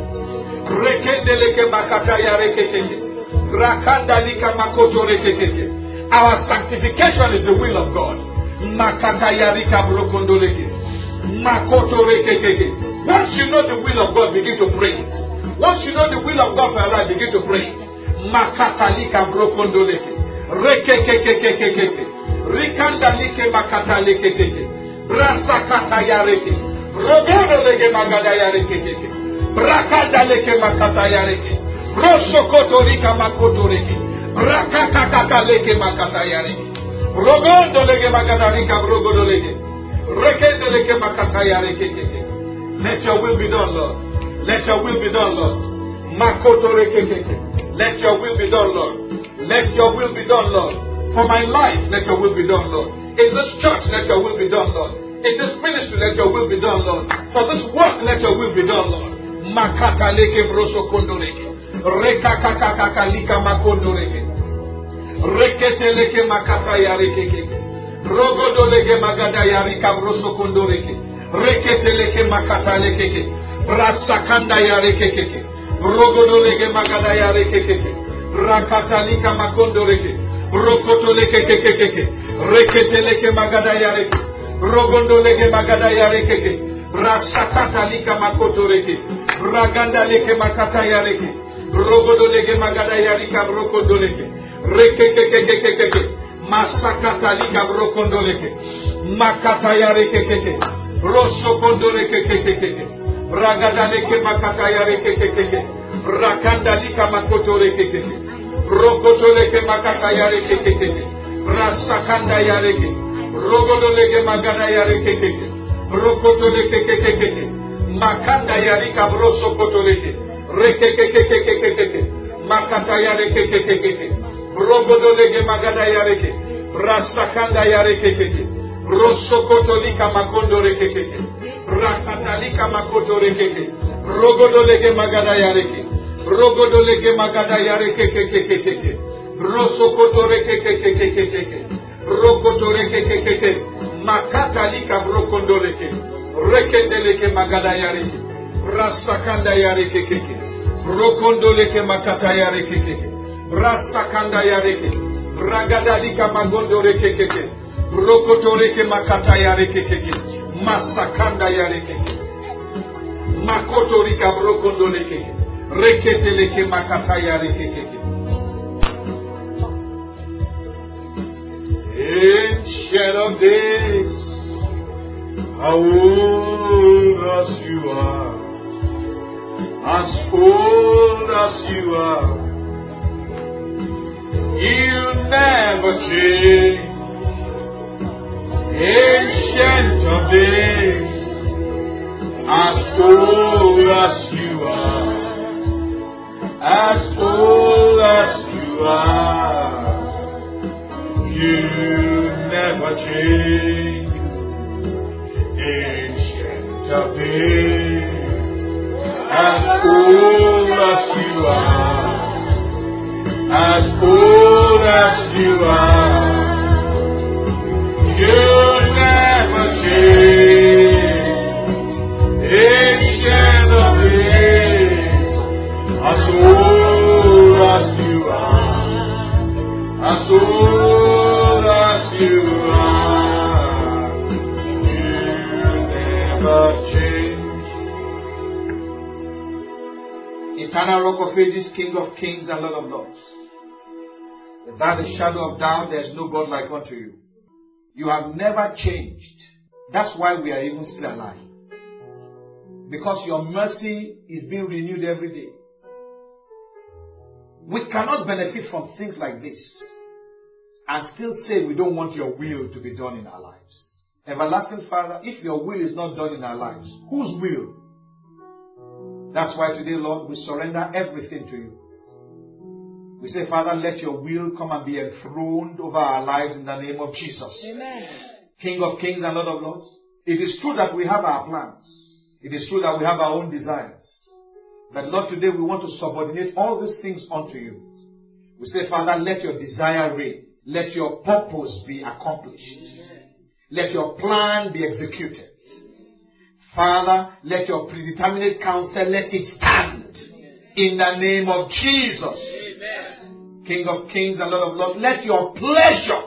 Rekendeleke makatayarekekeke. Rakandalika makoto rekekeke. Our sanctification is the will of God. Makatayarika brokondoleke. Makoto rekekeke. Once you know the will of God, begin to pray it. Once you know the will of God for your life, begin to pray it. Makatalika brokondoleke. Rekekekekekeke. Rikandalike makatalekekeke. Brasakatayareke. Rogodoleke magadayareke. Brakandaleke makatayareke. Brosokotorika makotoreke. Brakakakaleke makatayareke. Rogondoleke magadarika brogodoleke. Rekendeleke makatayareke. Let your will be done, Lord. Let your will be done, Lord. Makotorekekeke. Let your will be done, Lord. Let your will be done, Lord. For my life, let your will be done, Lord. In this church, let your will be done, Lord. In this ministry, let your will be done, Lord. For this work, let your will be done, Lord. Makataleke broso kondoreke. Rekakakakalika makondoreke. Reketeleke makatayareke. Rogodoleke magadayarika broso kondoreke. Reketeleke makataleke. Brasakanda yarekeke. Rogodoleke magadayareke. Rakatalika makondoreke. Rokotoleke. Reketeleke magadayareke. Rogondoleke magadayareke. Brasakatalika makotoreke. Ragandaleke makatayareke. Rogodoleke magadayarika brokondoleke. Rekekekekekeke. Masakatalika brokondoleke. Makatayareke. Rosokondoleke. Ragadaleke makatayareke. Rakandalika makotoreke. Rokotoleke makatayareke. Rasakanda yareke. Rogodoleke magadayareke. Rokotoleke. Makanda yarika brosokotoleke. Rekekekekekeke. Makatayareke. Rogodoleke magadayareke. Rasakanda yareke. Rosokotolika makondoreke. Rakatalika makotoreke. Rogodoleke magadayareke. Rogodoleke magadayareke. Rosokotoreke. Rokotoreke. Makatalika brokondoleke. Rekendeleke magadayareke. Rasakanda yareke. Rokondoleke makatayareke. Rasakanda yareke. Ragadadika magondo rekekeke. Rokoto reke makata ya rekekeke. Masakanda ya rekeke. Makoto rika brokondo rekeke. Rekete leke makata ya rekekeke. Ancient of days, how old as you are, as old as you are, you never change. Ancient of days, as old as you are, as old as you are, you never change. Ancient of days, as old as you are, as old as you are, you never change. Ancient of days, as old as you are, as old as you are, you never change. Eternal Rock of Ages, King of Kings and Lord of Lords, without a shadow of doubt, there is no God like unto you. You have never changed. That's why we are even still alive. Because your mercy is being renewed every day. We cannot benefit from things like this and still say we don't want your will to be done in our lives. Everlasting Father, if your will is not done in our lives, whose will? That's why today, Lord, we surrender everything to you. We say, Father, let your will come and be enthroned over our lives in the name of Jesus.
Amen.
King of Kings and Lord of Lords. It is true that we have our plans. It is true that we have our own desires. But Lord, today we want to subordinate all these things unto you. We say, Father, let your desire reign. Let your purpose be accomplished. Let your plan be executed. Father, let your predeterminate counsel, let it stand. In the name of Jesus. Amen. King of Kings and Lord of Lords, let your pleasure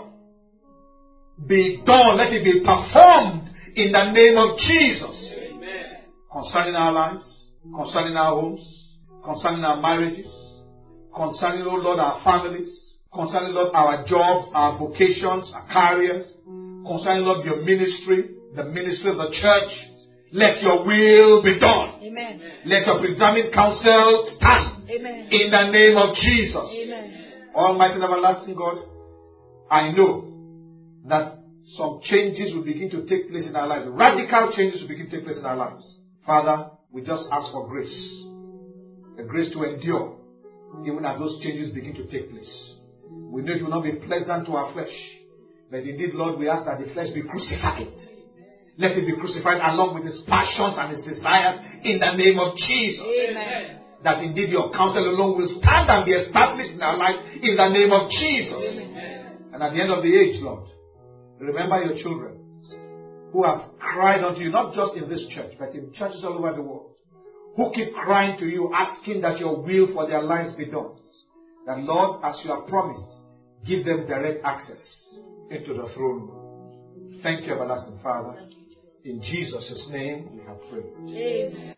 be done. Let it be performed in the name of Jesus. Amen. Concerning our lives, concerning our homes, concerning our marriages, concerning, oh Lord, our families, concerning, Lord, our jobs, our vocations, our careers, concerning, Lord, your ministry, the ministry of the church. Let your will be done.
Amen.
Let your predetermined counsel stand.
Amen.
In the name of Jesus.
Amen.
Almighty and everlasting God, I know that some changes will begin to take place in our lives. Radical changes will begin to take place in our lives. Father, we just ask for grace. The grace to endure even as those changes begin to take place. We know it will not be pleasant to our flesh. But indeed, Lord, we ask that the flesh be crucified. Let it be crucified along with his passions and his desires in the name of Jesus.
Amen.
That indeed your counsel alone will stand and be established in our life in the name of Jesus. Amen. And at the end of the age, Lord, remember your children who have cried unto you, not just in this church, but in churches all over the world, who keep crying to you, asking that your will for their lives be done. That, Lord, as you have promised, give them direct access into the throne room. Thank you, everlasting Father. In Jesus' name we have prayed.
Amen.